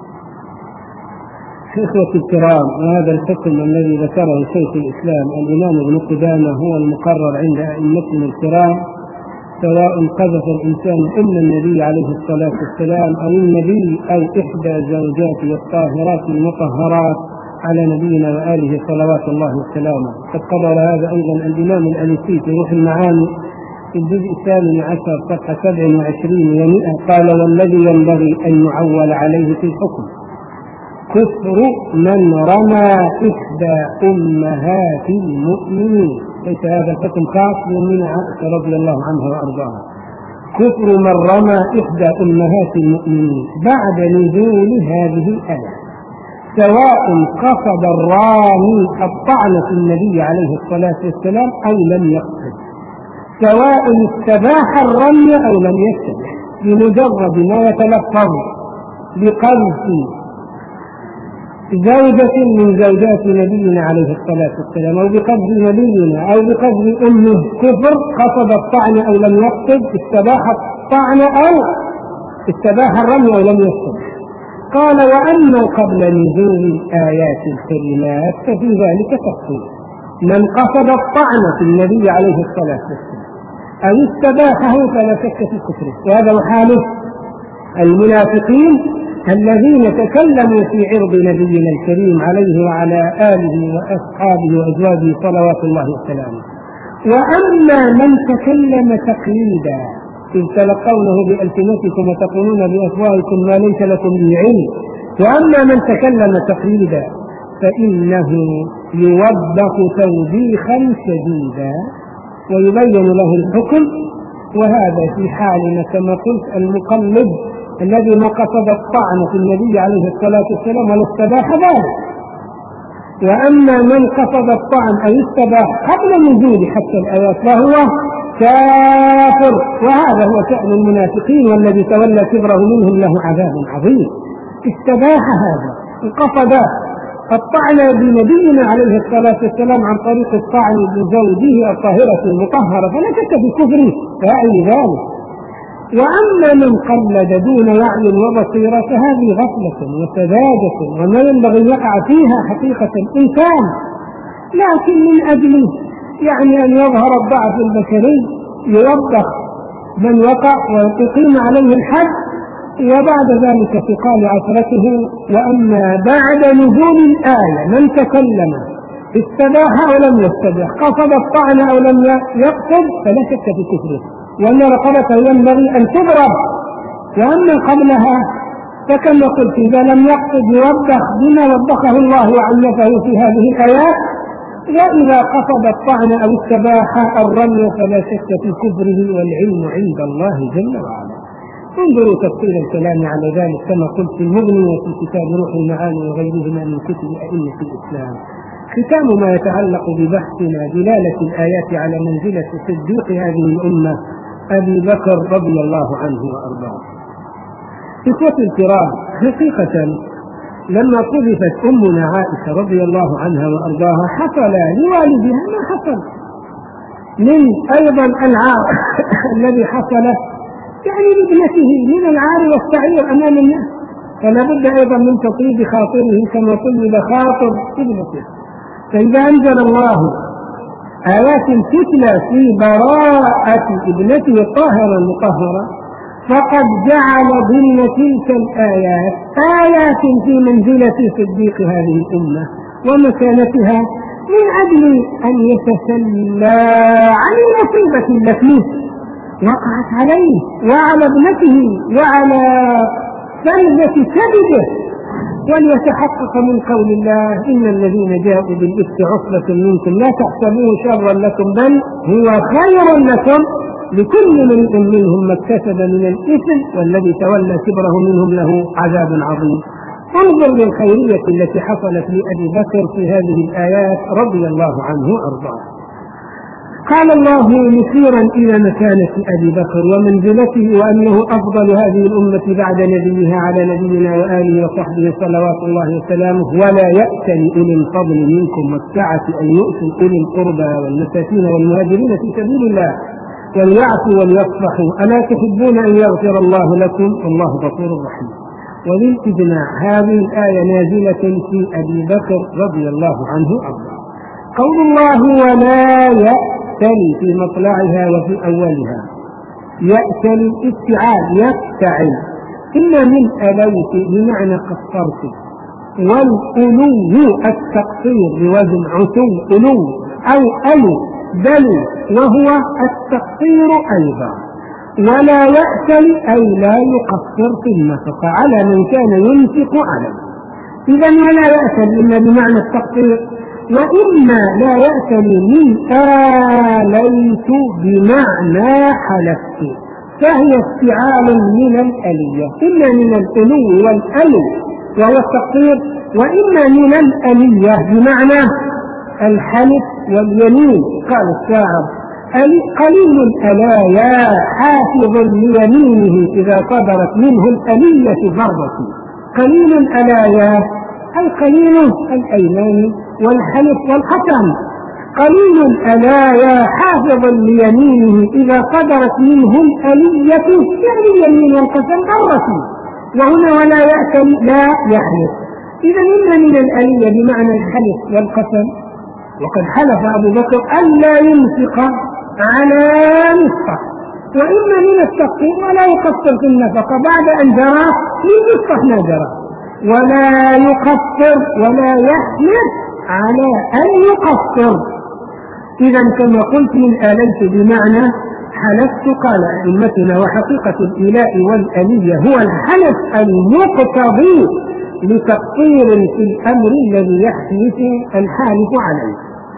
إخوة الكرام، هذا الحكم الذي ذكره شيخ الإسلام الإمام ابن قدامة هو المقرر عند أئمتنا الكرام سواء قذف الإنسان أم النبي عليه الصلاة والسلام أو النبي أو إحدى زوجاته الطاهرات المطهرات على نبينا وآله صلوات الله وسلامه. قد قرر هذا أيضا الإمام الأنسي في روح المعاني في الجزء 18 صفحة 27 و100 قال: والذي ينبغي أن يعول عليه في الحكم كفر من رمى إحدى أمهات المؤمنين. ليس هذا الحكم خاص بأمنا عائشة رضي الله عنها وأرضاها. كفر من رمى إحدى أمهات المؤمنين بعد نزول هذه الآية، سواء قصد الرامي الطعن في النبي عليه الصلاة والسلام أو لم يقصد، سواء استباح الرمي أو لم يستبح، بمجرد ما يتلفظ بقذف زوجة من زوجات نبينا عليه الصلاة والسلام أو بقذف نبينا أو بقذف أمه كفر، قصد الطعن أو لم يقصد، استباح الطعن أو استباح الرمي أو لم يقصد. قال: وأما قبل نزول الآيات الكريمات ففي ذلك تفصيل. من قصد الطعن في النبي عليه الصلاة والسلام أو استباحه فلا شك في كفره، وهذا حال المنافقين الذين تكلموا في عرض نبينا الكريم عليه وعلى آله وأصحابه وأزواجه صلوات الله وسلامه. وأما من تكلم تقليدا إذ تلقونه بألسنتكم وتقولون بأفواهكم ما ليس لكم به علم، وأما من تكلم تقليدا فإنه يوبخ توبيخا شديدا ويبين له الحكم، وهذا في حالنا كما قلت المقلد الذي ما قصد الطعن في النبي عليه الصلاة والسلام ولا استباح ذلك. وأما من قصد الطعن أو استباح قبل نزول حتى الآيات فهو كافر، وهذا هو شأن المنافقين، والذي تولى كبره منهم له عذاب عظيم. استباح هذا وقصد الطعن بنبينا عليه الصلاة والسلام عن طريق الطعن بزوجه الطاهرة المطهرة فلا شك في كفره فأي ذلك. وأما من قلد دون وعي وبصيرة فهذه غفلة وسذاجة وما ينبغي يقع فيها حقيقة الإنسان، لكن من أجل يعني أن يظهر الضعف البشري يوبخ من وقع ويقيم عليه الحد، وبعد ذلك تقال عثرته. وأما بعد نزول الآية من تكلم استباح أو لم يستبح، قصد الطعن أو لم يقصد فلا شك في كفره، وأن رقبته ينبغي أن تضرب. وأما قبلها فكما قلت إذا لم يقصد يوبخ بما وبخه الله وعنفه في هذه الآيات، وإذا قصد الطعن أو استباح الرمي فلا شك في كفره، والعلم عند الله جل وعلا. انظروا تفصيل الكلام على ذلك كما قلت في المغني وفي كتاب روح المعاني وغيرهما من كتب أئمة الإسلام. ختام ما يتعلق ببحثنا دلالة الآيات على منزلة صديق هذه الأمة أبي بكر رضي الله عنه وأرضاه. إخوة الكرام، حقيقة لما قذفت أمنا عائشة رضي الله عنها وأرضاها حصل لوالدها ما حصل من أيضا العار الذي حصل يعني لابنته من العار والسعير أمام الناس، فلا بد أيضا من تطيب خاطره كما طيب خاطر ابنته. فإذا أنزل الله آيات تتلى في براءة ابنته الطاهرة المطهرة فقد جعل ضمن تلك الآيات آيات في منزلة صديق هذه الأمة ومكانتها، من أجل أن يتسلى عن المصيبة التي وقعت عليه وعلى ابنته وعلى فلذة كبده، وليتحقق من قول الله: إن الذين جاءوا بالإفك عصبة منكم لا تحسبوه شرا لكم بل هو خير لكم لكل امرئ منهم ما اكتسب من الإثم والذي تولى كبره منهم له عذاب عظيم. انظر للخيرية التي حصلت لأبي بكر في هذه الآيات رضي الله عنه وأرضاه. قال الله مشيرا إلى مكانة أبي بكر ومنزلته وأنه أفضل هذه الأمة بعد نبيها على نبينا وآله وصحبه صلوات الله وسلامه: ولا يأتل أولي الفضل منكم والسعة أن يؤتوا أولي القربى والمساكين والمهاجرين في سبيل الله وليعفوا وليصفحوا ألا تحبون أن يغفر الله لكم والله غفور رحيم. وللإجماع هذه الآية نازلة في أبي بكر رضي الله عنه أرضاه. قول الله ولا يأتل في مطلعها وفي أولها يأتل افتعال يفتعل، إلا من ألوت بمعنى قصرت، والألو التقصير بوزن عتو ألو أو ألو دلو وهو التقصير أيضا. ولا يأتل أي لا يقصر في النفقة على من كان ينفق عليه. إذا ولا يأتل إلا بمعنى التقصير، وإما لا يأتل من آليت بمعنى حلفت، فهي استعال من الألية، إما من الألو والألو وهو التقصير، وإما من الألية بمعنى الحلف واليمين. قال الشاعر: قليل الألايا حافظ ليمينه إذا صدرت منه الألية فرضة. قليل الألايا أي قليل الأيمان والحلف والقسم. قليل الألايا حافظ ليمينه إذا صدرت منه الألية، يعني اليمين والقسم فرضة. وهنا ولا يأتل لا يحلف. إذا إما من الألية بمعنى الحلف والقسم، وقد حلف أبو بكر ألا ينفق على نصفه، وإما من التقصير ولا يقصر في النفقة بعد أن جرى من نصف ما جرى، ولا يقصر ولا يحلف على أن يقصر. إذا كما قلت من آليت بمعنى حلفت. قال أئمتنا: وحقيقة الإلاء والألية هو الحلف المقتضي لتقصير في الأمر الذي يحلف الحالف عليه.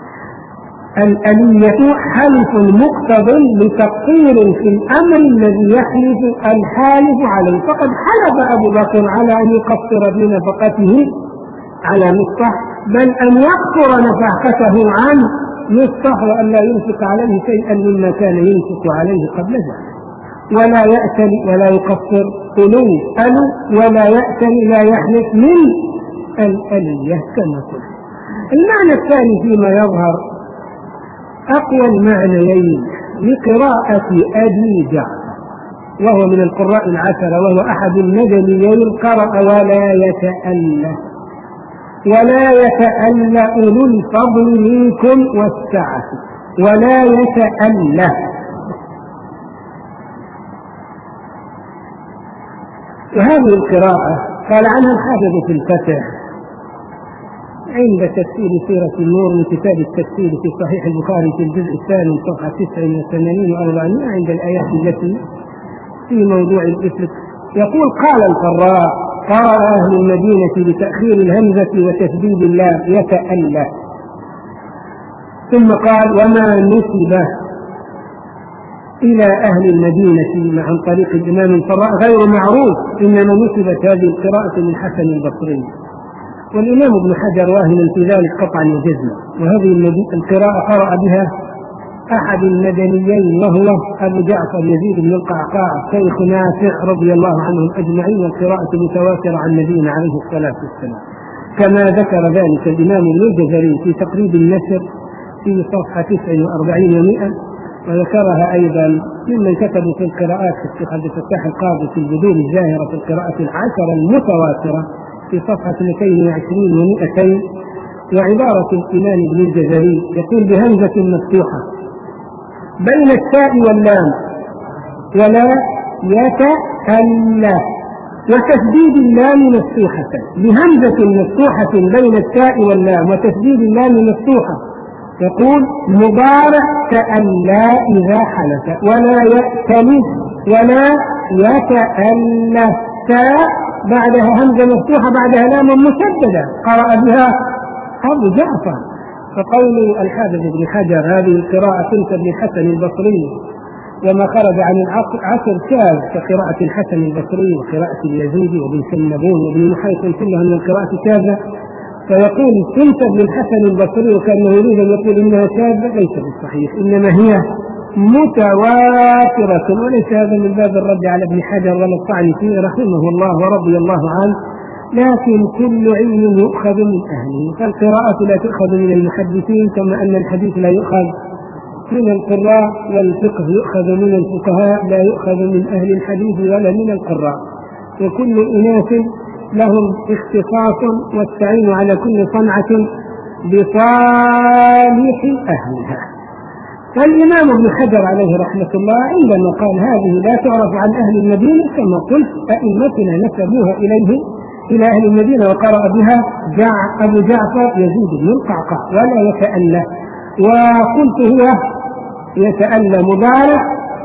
الألية حلف مقتضي لتقصير في الأمر الذي يحلف الحالف عليه. فقد حلف أبو بكر على أن يقصر بنفقته على نصفه، بل أن يقصر نفقته عن نصفه، وأن لا ينفق عليه شيئا مما كان ينفق عليه قبل ذلك. ولا يأتل ولا يقصر ألو ولا يأتل لا يحلف من الألية كما قلت. المعنى الثاني فيما يظهر أقوى المعنيين لقراءة أبي جعفر، وهو من القراء العشرة، وهو أحد المدنيين، قرأ ولا يتألى. ولا يتألى أولو الفضل منكم والسعة، ولا يتألى. وهذه القراءة قال عنها الحافظ في الفتح عند تفسير سورة النور من كتاب التفسير في صحيح البخاري في الجزء الثاني صفحة 89 و400 عند الآيات التي في موضوع الإفك. يقول: قال الفراء: قرأ أهل المدينة بتأخير الهمزة وتشديد اللام يتألى. ثم قال: وما نسب إلى أهل المدينة عن طريق الإمام الفراء غير معروف، إنما نسبت هذه القراءة للحسن البصري. والإمام ابن حجر واهن في ذلك قطعا وجزما. وهذه القراءة قرأ بها أحد المدنيين، وهو أبو جعفر يزيد بن القعقاع شيخ نافع رضي الله عنهم أجمعين، والقراءة متواترة عن نبينا عليه الصلاة والسلام، كما ذكر ذلك الإمام ابن الجزري في تقريب النشر في صفحة 49 و100، وذكرها أيضا ممن كتبوا في القراءات الشيخ عبد الفتاح القاضي في البذور الزاهرة في القراءة العشرة المتواترة في صفحة 220 و200. وعبارة الإمام ابن الجزري يقول: بهمزة مفتوحة بين التاء واللام ولا يتألى، وتشديد اللام مفتوحة. بهمزة مفتوحة بين التاء واللام وتشديد اللام مفتوحة. يقول: مضارع تألى إذا حلف، ولا يأتل ولا يتألى. تاء بعدها همزة مفتوحة بعدها لام مشددة قرأ بها أبو جعفر. فقول الحافظ ابن حجر هذه القراءة تنسب للحسن البصري، وما خرج عن العصر شاذ كقراءة الحسن البصري وقراءة اليزيدي وابن سنبون وابن محيط، كلها من القراءة شاذة. فيقول تنسب للحسن البصري وكأنه يريد أن يقول إنها شاذة، ليس بالصحيح، إنما هي متواترة. وليس هذا من باب الرد على ابن حجر ولا الطعن فيه رحمه الله ورضي الله عنه، لكن كل علم يؤخذ من أهله. فالقراءة لا تؤخذ من المحدثين، كما أن الحديث لا يؤخذ من القراء، والفقه يؤخذ من الفقهاء لا يؤخذ من أهل الحديث ولا من القراء. وكل أناس لهم اختصاص، واستعينوا على كل صنعة بصالح أهلها. الإمام ابن حجر عليه رحمة الله عندما قال هذه لا تعرف عن أهل المدينة كما قلت أئمتنا نسبوها إلى أهل المدينة، وقرأ بها أبو جعفر يزيد بن القعقاع ولا يتألى. وقلت هو يتألى مضارع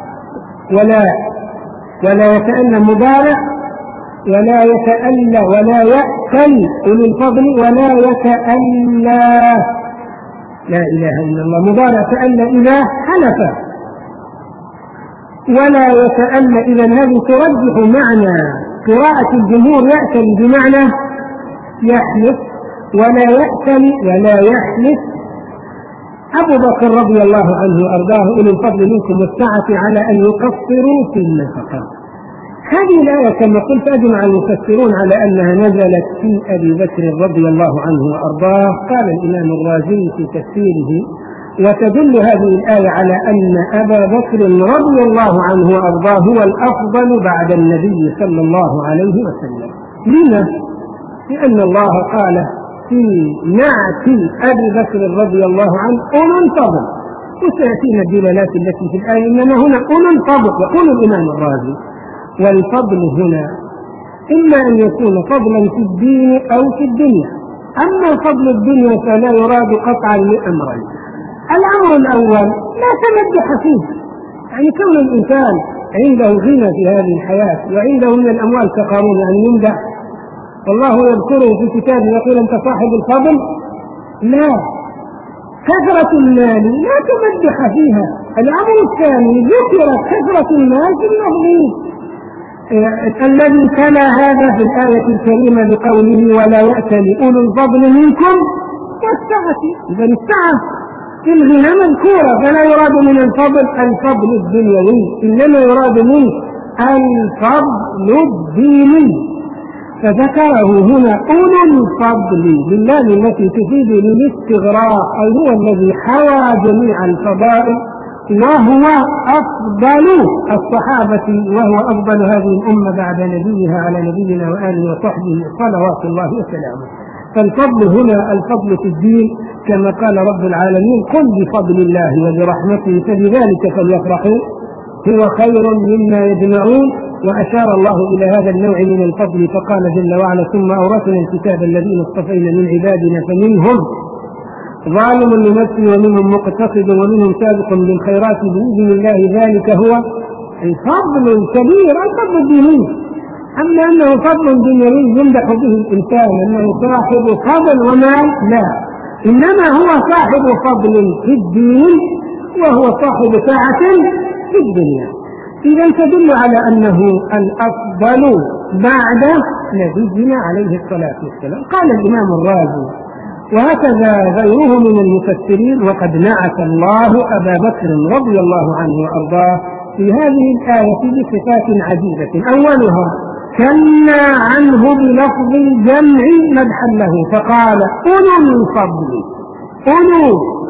ولا يتألى مضارع ولا يتألى ولا يأتل أولي الفضل ولا يتألى، لا إله إلا الله. مضارع تألى إذا حلف ولا يتألى، إذن هذه ترجح معنى قراءة الجمهور يأتل بمعنى يحلف ولا يأتل ولا يحلف. أبو بكر رضي الله عنه وأرضاه أولي الفضل منكم والسعة على أن يقصروا في النفقة. هذه الآية كما قلت أجمع المفسرون على أنها نزلت في أبي بكر رضي الله عنه وأرضاه. قال الإمام الرازي في تفسيره: وتدل هذه الآية على أن أبا بكر رضي الله عنه وأرضاه هو الأفضل بعد النبي صلى الله عليه وسلم. لما؟ لأن الله قال في نعت أبي بكر رضي الله عنه أولو الفضل، وسيأتينا الدلالات التي في الآية، إنما هنا أولو الفضل. يقول الإمام الرازي: والفضل هنا إما أن يكون فضلا في الدين أو في الدنيا. أما فضل الدنيا فلا يراد قطعا لأمرين: الأمر الأول لا تمدح فيه، يعني كون الإنسان عنده غنى في هذه الحياة وعنده من الأموال كقارون يعني يمدح، والله يذكره في كتابه يقول أنت صاحب الفضل. لا، كثرة المال لا تمدح فيها. الأمر الثاني ذكرت كثرة المال في المغني الذي تلا هذا في الآية الكريمة بقوله: ولا يأتل أولو الفضل منكم والسعة. إذا السعة في الغنى مذكورة، فلا يراد من الفضل الدنيوي، إنما يراد منه الفضل الديني. فذكره هنا أولو الفضل بالله التي تفيد للاستغراق، أي هو الذي حوى جميع الفضائل وهو أفضل الصحابة وهو أفضل هذه الأمة بعد نبيها على نبينا وآله وصحبه صلوات الله وسلامه. فالفضل هنا الفضل في الدين كما قال رب العالمين: قل بفضل الله وبرحمته فبذلك فليفرحوا هو خير مما يجمعون. وأشار الله إلى هذا النوع من الفضل فقال جل وعلا: ثم أورثنا الكتاب الذين اصطفينا من عبادنا فمنهم ظالم لنفسه ومنهم مقتصد ومنهم سابق بالخيرات بإذن الله. ذلك هو الفضل الكبير، الفضل الديني. أما أنه فضل دنيوي يمدح به الإنسان أنه صاحب فضل ومال، لا، إنما هو صاحب فضل في الدين وهو صاحب ساعة في الدنيا. إذا تدل على أنه الأفضل بعد نبينا عليه الصلاة والسلام. قال الإمام الرازي: وهكذا غيره من المفسرين: وقد نعت الله أبا بكر رضي الله عنه وأرضاه في هذه الآية بصفات عديدة. أولها: كنا عنه بلفظ الجمع مدحا له فقال: أولو الفضل، أولو،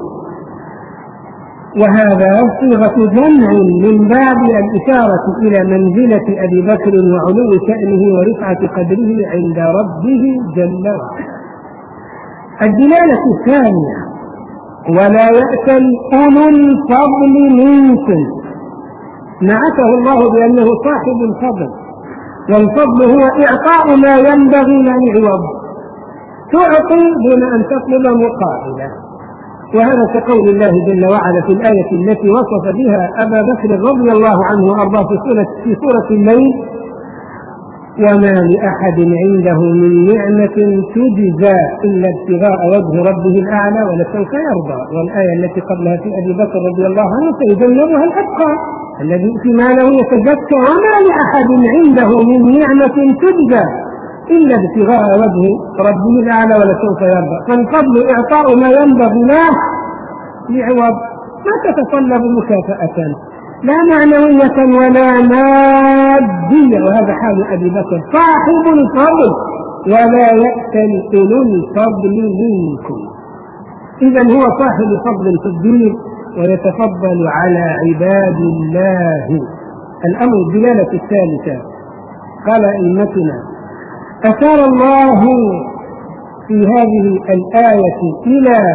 وهذا صيغة جمع من باب الإشارة إلى منزلة أبي بكر وعلو شأنه ورفعة قدره عند ربه جل وعلا. الدلالة الثانية: ولا يأتل أولو الفضل منكم. نعته الله بأنه صاحب الفضل، والفضل هو إعطاء ما ينبغي لا يعوض، تعطي دون أن تطلب مقابلا. وهذا كقول الله جل وعلا في الآية التي وصف بها أبا بكر رضي الله عنه وأرضاه في سورة الليل: وما لأحد عنده من نعمة تجزى إلا ابتغاء وجه ربه الأعلى ولسوف يرضى. والآية التي قبلها في أبي بكر رضي الله عنه: سيجنبها الأتقى الذي يؤتي ماله يتزكى وما لأحد عنده من نعمة تجزى إلا ابتغاء وجه ربه الأعلى ولسوف يرضى. فالفضل إعطاء ما ينبغي له لعوض، ما تتطلب مكافأة لا معنوية ولا مادية. وهذا حال أبي بكر صاحب الفضل: ولا يأتل أولو الفضل منكم. إذن هو صاحب فضل في الدين ويتفضل على عباد الله. الأمر الدلالة الثالثة: قال أئمتنا: أشار الله في هذه الآية إلى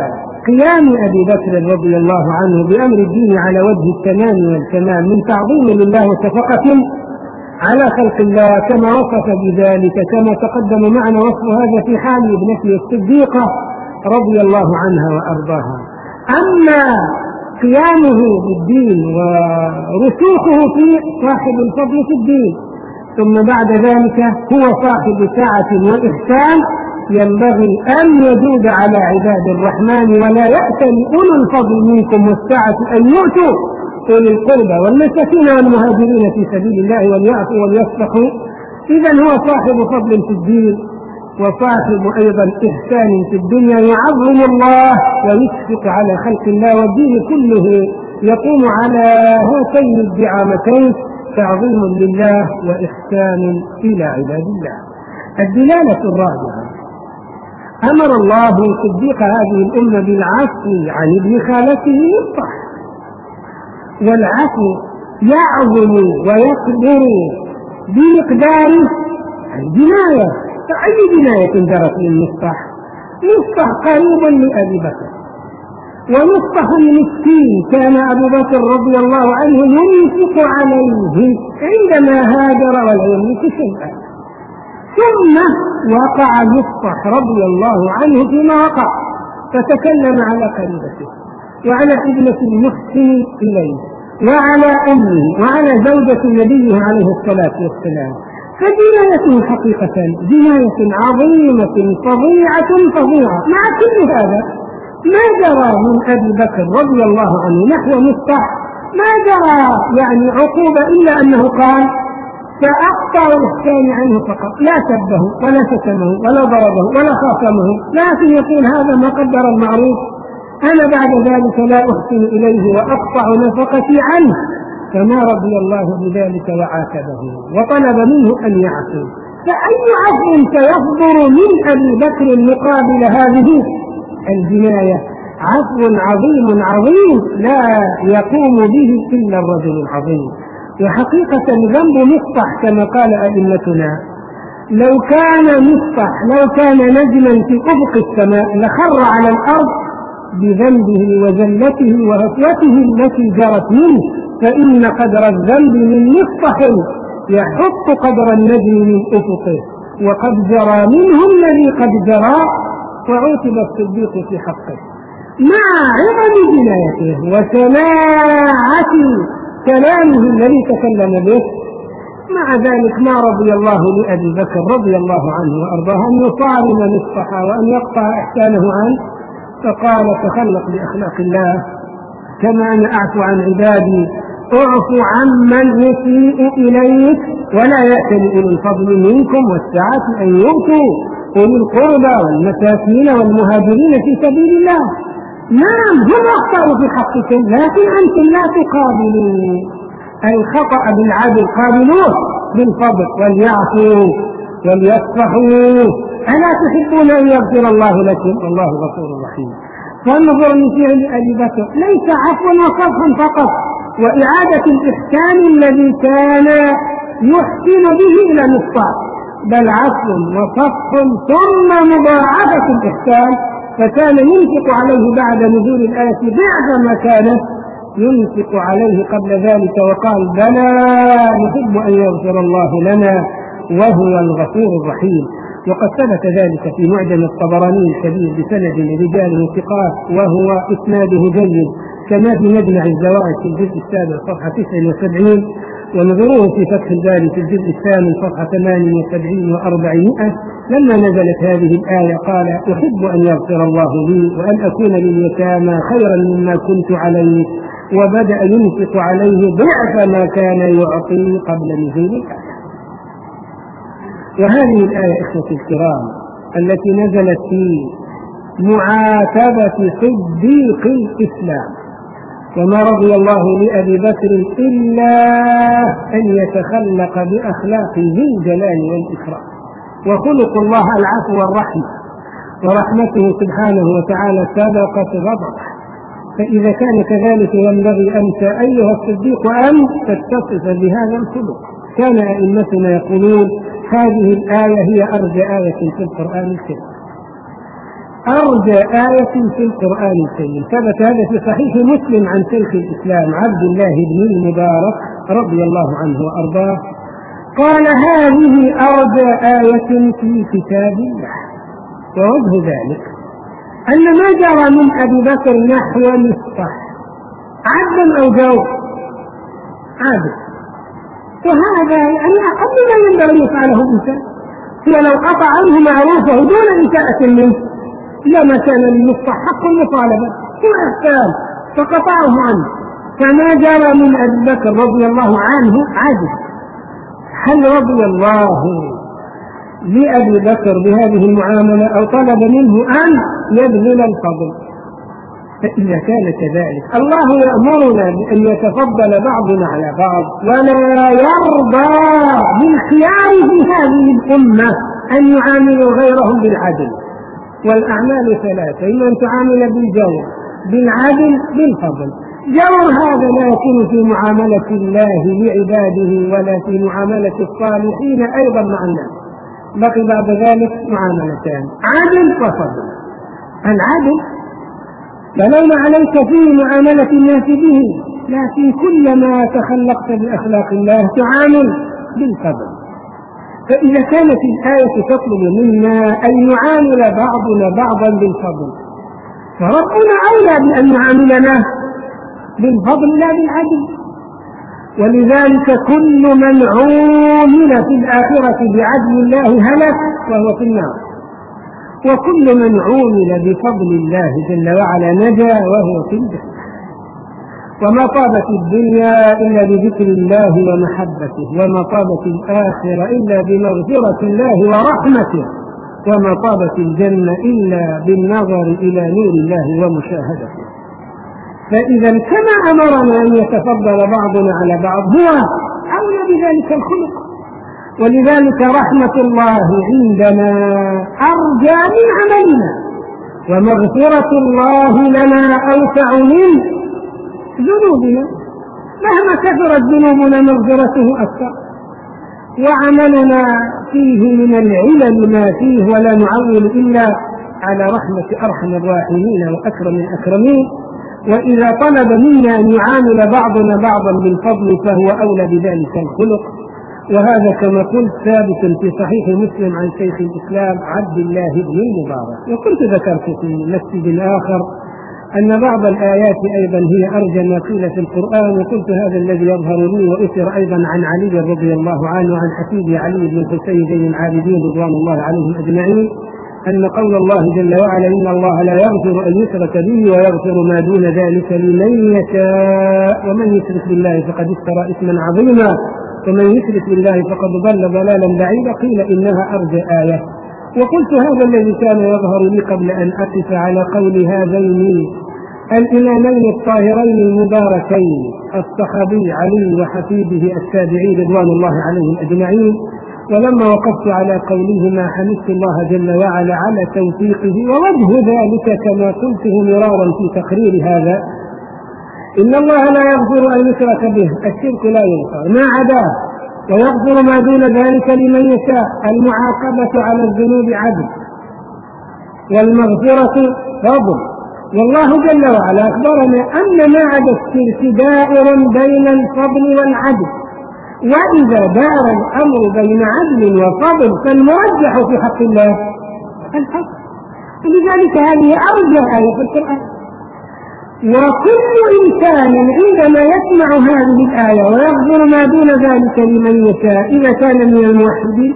قيام أبي بكر رضي الله عنه بأمر الدين على وجه التمام والتمام من تعظيم لله وشفقة على خلق الله كما وصف بذلك، كما تقدم معنا وصف هذا في حال ابنته الصديقة رضي الله عنها وأرضاها. أما قيامه بالدين ورسوخه فيه صاحب الفضل في الدين، ثم بعد ذلك هو صاحب سعة وإحسان ينبغي أن يجود على عباد الرحمن، ولا يأتل أولو الفضل منكم والسعة أن يؤتوا أولي القربى والمساكين والمهاجرين في سبيل الله وليعفوا وليصفحوا. إذن هو صاحب فضل في الدين وصاحب أيضا إحسان في الدنيا، يعظم الله ويشفق على خلق الله، والدين كله يقوم على هاتين الدعامتين: تعظيم لله وإحسان إلى عباد الله. الدلالة الرابعة: أمر الله صديق هذه الأمة بالعفو عن ابن خالته مصطح، والعفو يعظم ويكبر بمقدار الجناية. فأي جناية جرت من مصطح؟ مصطح قريب لأبي بكر، ومصطح المسكين كان أبو بكر رضي الله عنه ينفق عليه عندما هاجر ولا يملك شيئا، ثم وقع مصطح رضي الله عنه فيما وقع، فتكلم على قريبته وعلى ابنة المحسن إليه وعلى أمه وعلى زوجة نبيه عليه الصلاة والسلام. فجناية حقيقة جناية عظيمة فظيعة. مع كل هذا ما جرى من أبي بكر رضي الله عنه نحو مصطح ما جرى يعني عقوبة إلا أنه قال: فأقطع الإحسان عنه فقط، لا سبه ولا شتمه ولا ضربه ولا خاصمه، لكن يقول: هذا ما قدر المعروف، أنا بعد ذلك لا أحسن إليه وأقطع نفقتي عنه. فما رضي الله بذلك وعاتبه وطلب منه أن يعفو. فأي عفو سيصدر من أبي بكر مقابل هذه الجناية؟ عفو عظيم لا يقوم به إلا الرجل العظيم. وحقيقة ذنب مصطح كما قال أئمتنا: لو كان نجما في أفق السماء لخر على الأرض بذنبه وزلته وهفوته التي جرت منه، فإن قدر الذنب من مصطح يحط قدر النجم من أفقه، وقد جرى منه الذي قد جرى، وعوتب الصديق في حقه مع عظم جنايته وسماعة كلامه الذي تكلم به. مع ذلك ما رضي الله لأبي بكر رضي الله عنه وأرضاه أن يصارم مصطح وأن يقطع إحسانه عنه، فقال: تخلق بأخلاق الله، كما أنا أعفو عن عبادي أعفو عمن يسيء إليك، ولا يأتل أولي الفضل منكم والسعة أن يؤتوا أولي القربى والمساكين والمهاجرين في سبيل الله. نعم هم أخطأوا في حقكم، لكن أنتم لا تقابلوا الخطأ بالعدل، قابلوه بالفضل وليعفوا وليصفحوا. ألا تحبون أن يغفر الله لكم؟ والله غفور رحيم. فانظر لفعل أبي بكر ليس عفوا وصفحا فقط وإعادة الإحسان الذي كان يحسن به إلى مصطح، بل عفو وصفح ثم مضاعفة الإحسان، فكان ينفق عليه بعد نزول الآية ضعف ما كان ينفق عليه قبل ذلك، وقال: بلى نحب أن يغفر الله لنا وهو الغفور الرحيم. وقد ثبت ذلك في معجم الطبراني الكبير بسند رجاله ثقات، وهو إسناده جيد، كما في مجمع الزوائد في الجزء السابع صفحة 79، ونظروه في فتح الباري في الجزء الثامن صفحة 78 و400. لما نزلت هذه الآية قال: أحب أن يغفر الله لي وأن أكون لليتامى خيرا مما كنت عليه، وبدأ ينفق عليه ضعف ما كان يعطي قبل نزول الآية. وهذه الآية إخوتي الكرام التي نزلت في معاتبة صديق الإسلام، وما رضي الله لأبي بكر إلا أن يتخلق بأخلاق ذي الجلال والإكرام، وخلق الله العفو والرحمة، ورحمته سبحانه وتعالى سبقت غضبه. فإذا كان كذلك ينبغي أنت أيها الصديق أن تتصف بهذا الخلق. كان أئمتنا يقولون: هذه الآية هي أرجى آية في القرآن الكريم. أرجى آية في القرآن الكريم. ثبت هذا في صحيح مسلم عن شيخ الإسلام عبد الله بن المبارك رضي الله عنه وأرضاه قال: هذه أرجى آية في كتاب الله. ووجه ذلك أن ما جرى من أبي بكر نحو مصطح عبدا أو جور عبد، وهذا يعني أقل ما ينبغي يفعله الإنسان. ولو قطع عنه معروفه دون إساءة منه لما كان لمصطح حق المطالبة وإحسان فقطعه عنه. فما جرى من أبي بكر رضي الله عنه عبد. هل رضي الله لأبي بكر بهذه المعاملة أو طلب منه أن يبذل الفضل؟ فإذا كان كذلك الله يأمرنا بأن يتفضل بعضنا على بعض، ولا يرضى بالخيار في هذه الأمة أن يعاملوا غيرهم بالعدل. والأعمال ثلاثة: إما أن تعامل بالجور، بالعدل، بالفضل. جور هذا لا يكون في معاملة الله لعباده ولا في معاملة الصالحين أيضا مع الناس. بقي بعد ذلك معاملتان: عدل وفضل. العدل فلولا عليك فيه معاملة الناس به، لكن كلما تخلقت بأخلاق الله تعامل بالفضل. فإذا كانت الآية تطلب منا أن يعامل بعضنا بعضا بالفضل، فربنا أولى بأن يعاملنا بالفضل لا بالعدل. ولذلك كل من عامل في الآخرة بعدل الله هلك وهو في النار، وكل من عامل بفضل الله جل وعلا نجا وهو في الجنة. وما طابت الدنيا إلا بذكر الله ومحبته، وما طابت الآخرة إلا بمغفرة الله ورحمته، وما طابت الجنة إلا بالنظر إلى نور الله ومشاهدته. فإذا كما أمرنا أن يتفضل بعضنا على بعض هو أولى بذلك الخلق. ولذلك رحمة الله عندنا أرجى من عملنا، ومغفرة الله لنا أوسع من ذنوبنا. مهما كثرت ذنوبنا مغفرته أكثر، وعملنا فيه من العلل ما فيه، ولا نعول إلا على رحمة أرحم الراحمين وأكرم الأكرمين. وإذا طلب منا أن يعامل بعضنا بعضا بالفضل فهو أولى بذلك الخلق. وهذا كما قلت ثابت في صحيح مسلم عن شيخ الإسلام عبد الله بن المبارك. وكنت ذكرت في مسجد آخر أن بعض الآيات أيضا هي أرجى ما قيل في القرآن، وقلت هذا الذي يظهر لي. وأثر أيضا عن علي رضي الله عنه وعن حفيده علي بن الحسين زين العابدين رضوان الله عليهم أجمعين أن قول الله جل وعلا: إن الله لا يغفر أن يشرك به ويغفر ما دون ذلك لمن يشاء ومن يشرك بالله فقد افترى إثما عظيما ومن يشرك بالله فقد ضل ضلالا بعيدا. قيل إنها أرجى آية. وقلت هذا الذي كان يظهر لي قبل أن أقف على قول هذين الإمامين الطاهرين المباركين الصحابي علي وحفيده التابعي رضوان الله عليهم أجمعين. ولما وقفت على قولهما حمدت الله جل وعلا على توفيقه. ووجه ذلك كما قلته مرارا في تقرير هذا: إن الله لا يغفر أن يشرك به، الشرك لا يغفر، ما عداه، ويغفر ما دون ذلك لمن يشاء. المعاقبة على الذنوب عدل، والمغفرة فضل. والله جل وعلا أخبرنا أن ما عدا الشرك دائر بين الفضل والعدل، وإذا دار الأمر بين عدل وفضل فالمرجح في حق الله الفضل. ولذلك هذه أرجى آية في القرآن. وكل إنسان عندما يسمع هذه الآية ويغفر ما دون ذلك لمن يشاء إذا كان من الموحدين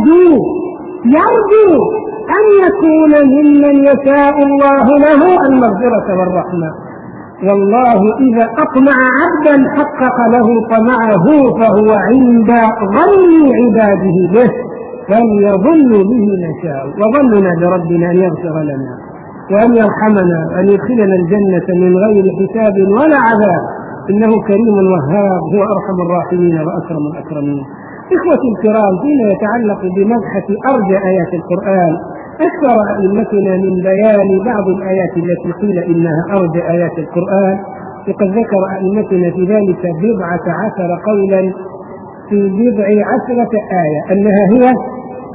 يرجو أن يكون ممن يشاء الله له المغفرة والرحمة. والله إذا أطمع عبدا حقق له طمعه، فهو عند ظن عباده به فليظن به نشاء. وظننا بربنا أن يغفر لنا وأن يرحمنا وأن يدخلنا الجنة من غير حساب ولا عذاب، إنه كريم وهاب، هو أرحم الراحمين وأكرم الأكرمين. إخوتي الكرام، فيما يتعلق بمبحث أرجى آيات القرآن أكثر أئمتنا من بيان بعض الآيات التي قيل إنها أرجى آيات القرآن، وقد ذكر أئمتنا في ذلك 17 قولا في 17 آية أنها هي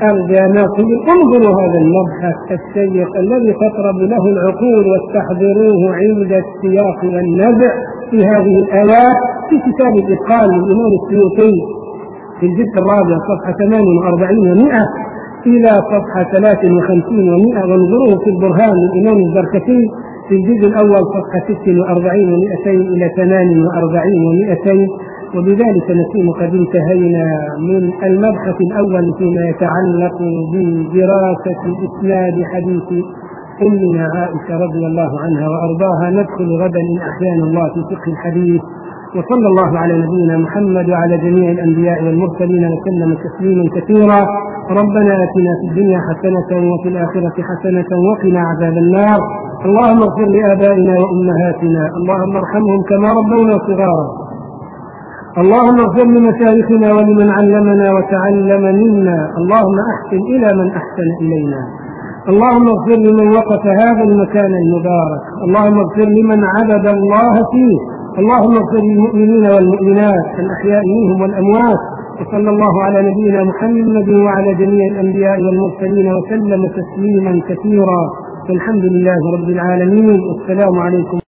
أرجى ناقل انظروا هذا المبحث الشيق الذي تطرب له العقول واستحضروه عند السياق والنزع في هذه الآيات في كتاب الإتقان للإمام السيوطي في الجزء الرابع صفحة 48 و100 إلى صفحة 53 و100، وانظروه في البرهان للإمام الزركشي في الجزء الأول صفحة 46 و200 إلى 48 و200. وبذلك نكون قد انتهينا من المبحث الأول فيما يتعلق بدراسة إسناد حديث أمنا عائشة رضي الله عنها وأرضاها. ندخل غدا إن أحيانا الله في فقه الحديث. وصلى الله على نبينا محمد وعلى جميع الأنبياء والمرسلين وسلم تسليما كثيرا. ربنا آتنا في الدنيا حسنة وفي الآخرة حسنة وقنا عذاب النار. اللهم اغفر لآبائنا وأمهاتنا، اللهم ارحمهم كما ربونا صغارا. اللهم اغفر لمشايخنا ولمن علمنا وتعلم منا. اللهم أحسن إلى من أحسن إلينا. اللهم اغفر لمن وقف هذا المكان المبارك. اللهم اغفر لمن عبد الله فيه. اللهم اغفر للمؤمنين والمؤمنات الأحياء منهم والأموات. وصلى الله على نبينا محمد وعلى جميع الأنبياء والمرسلين وسلم تسليما كثيرا. والحمد لله رب العالمين. والسلام عليكم.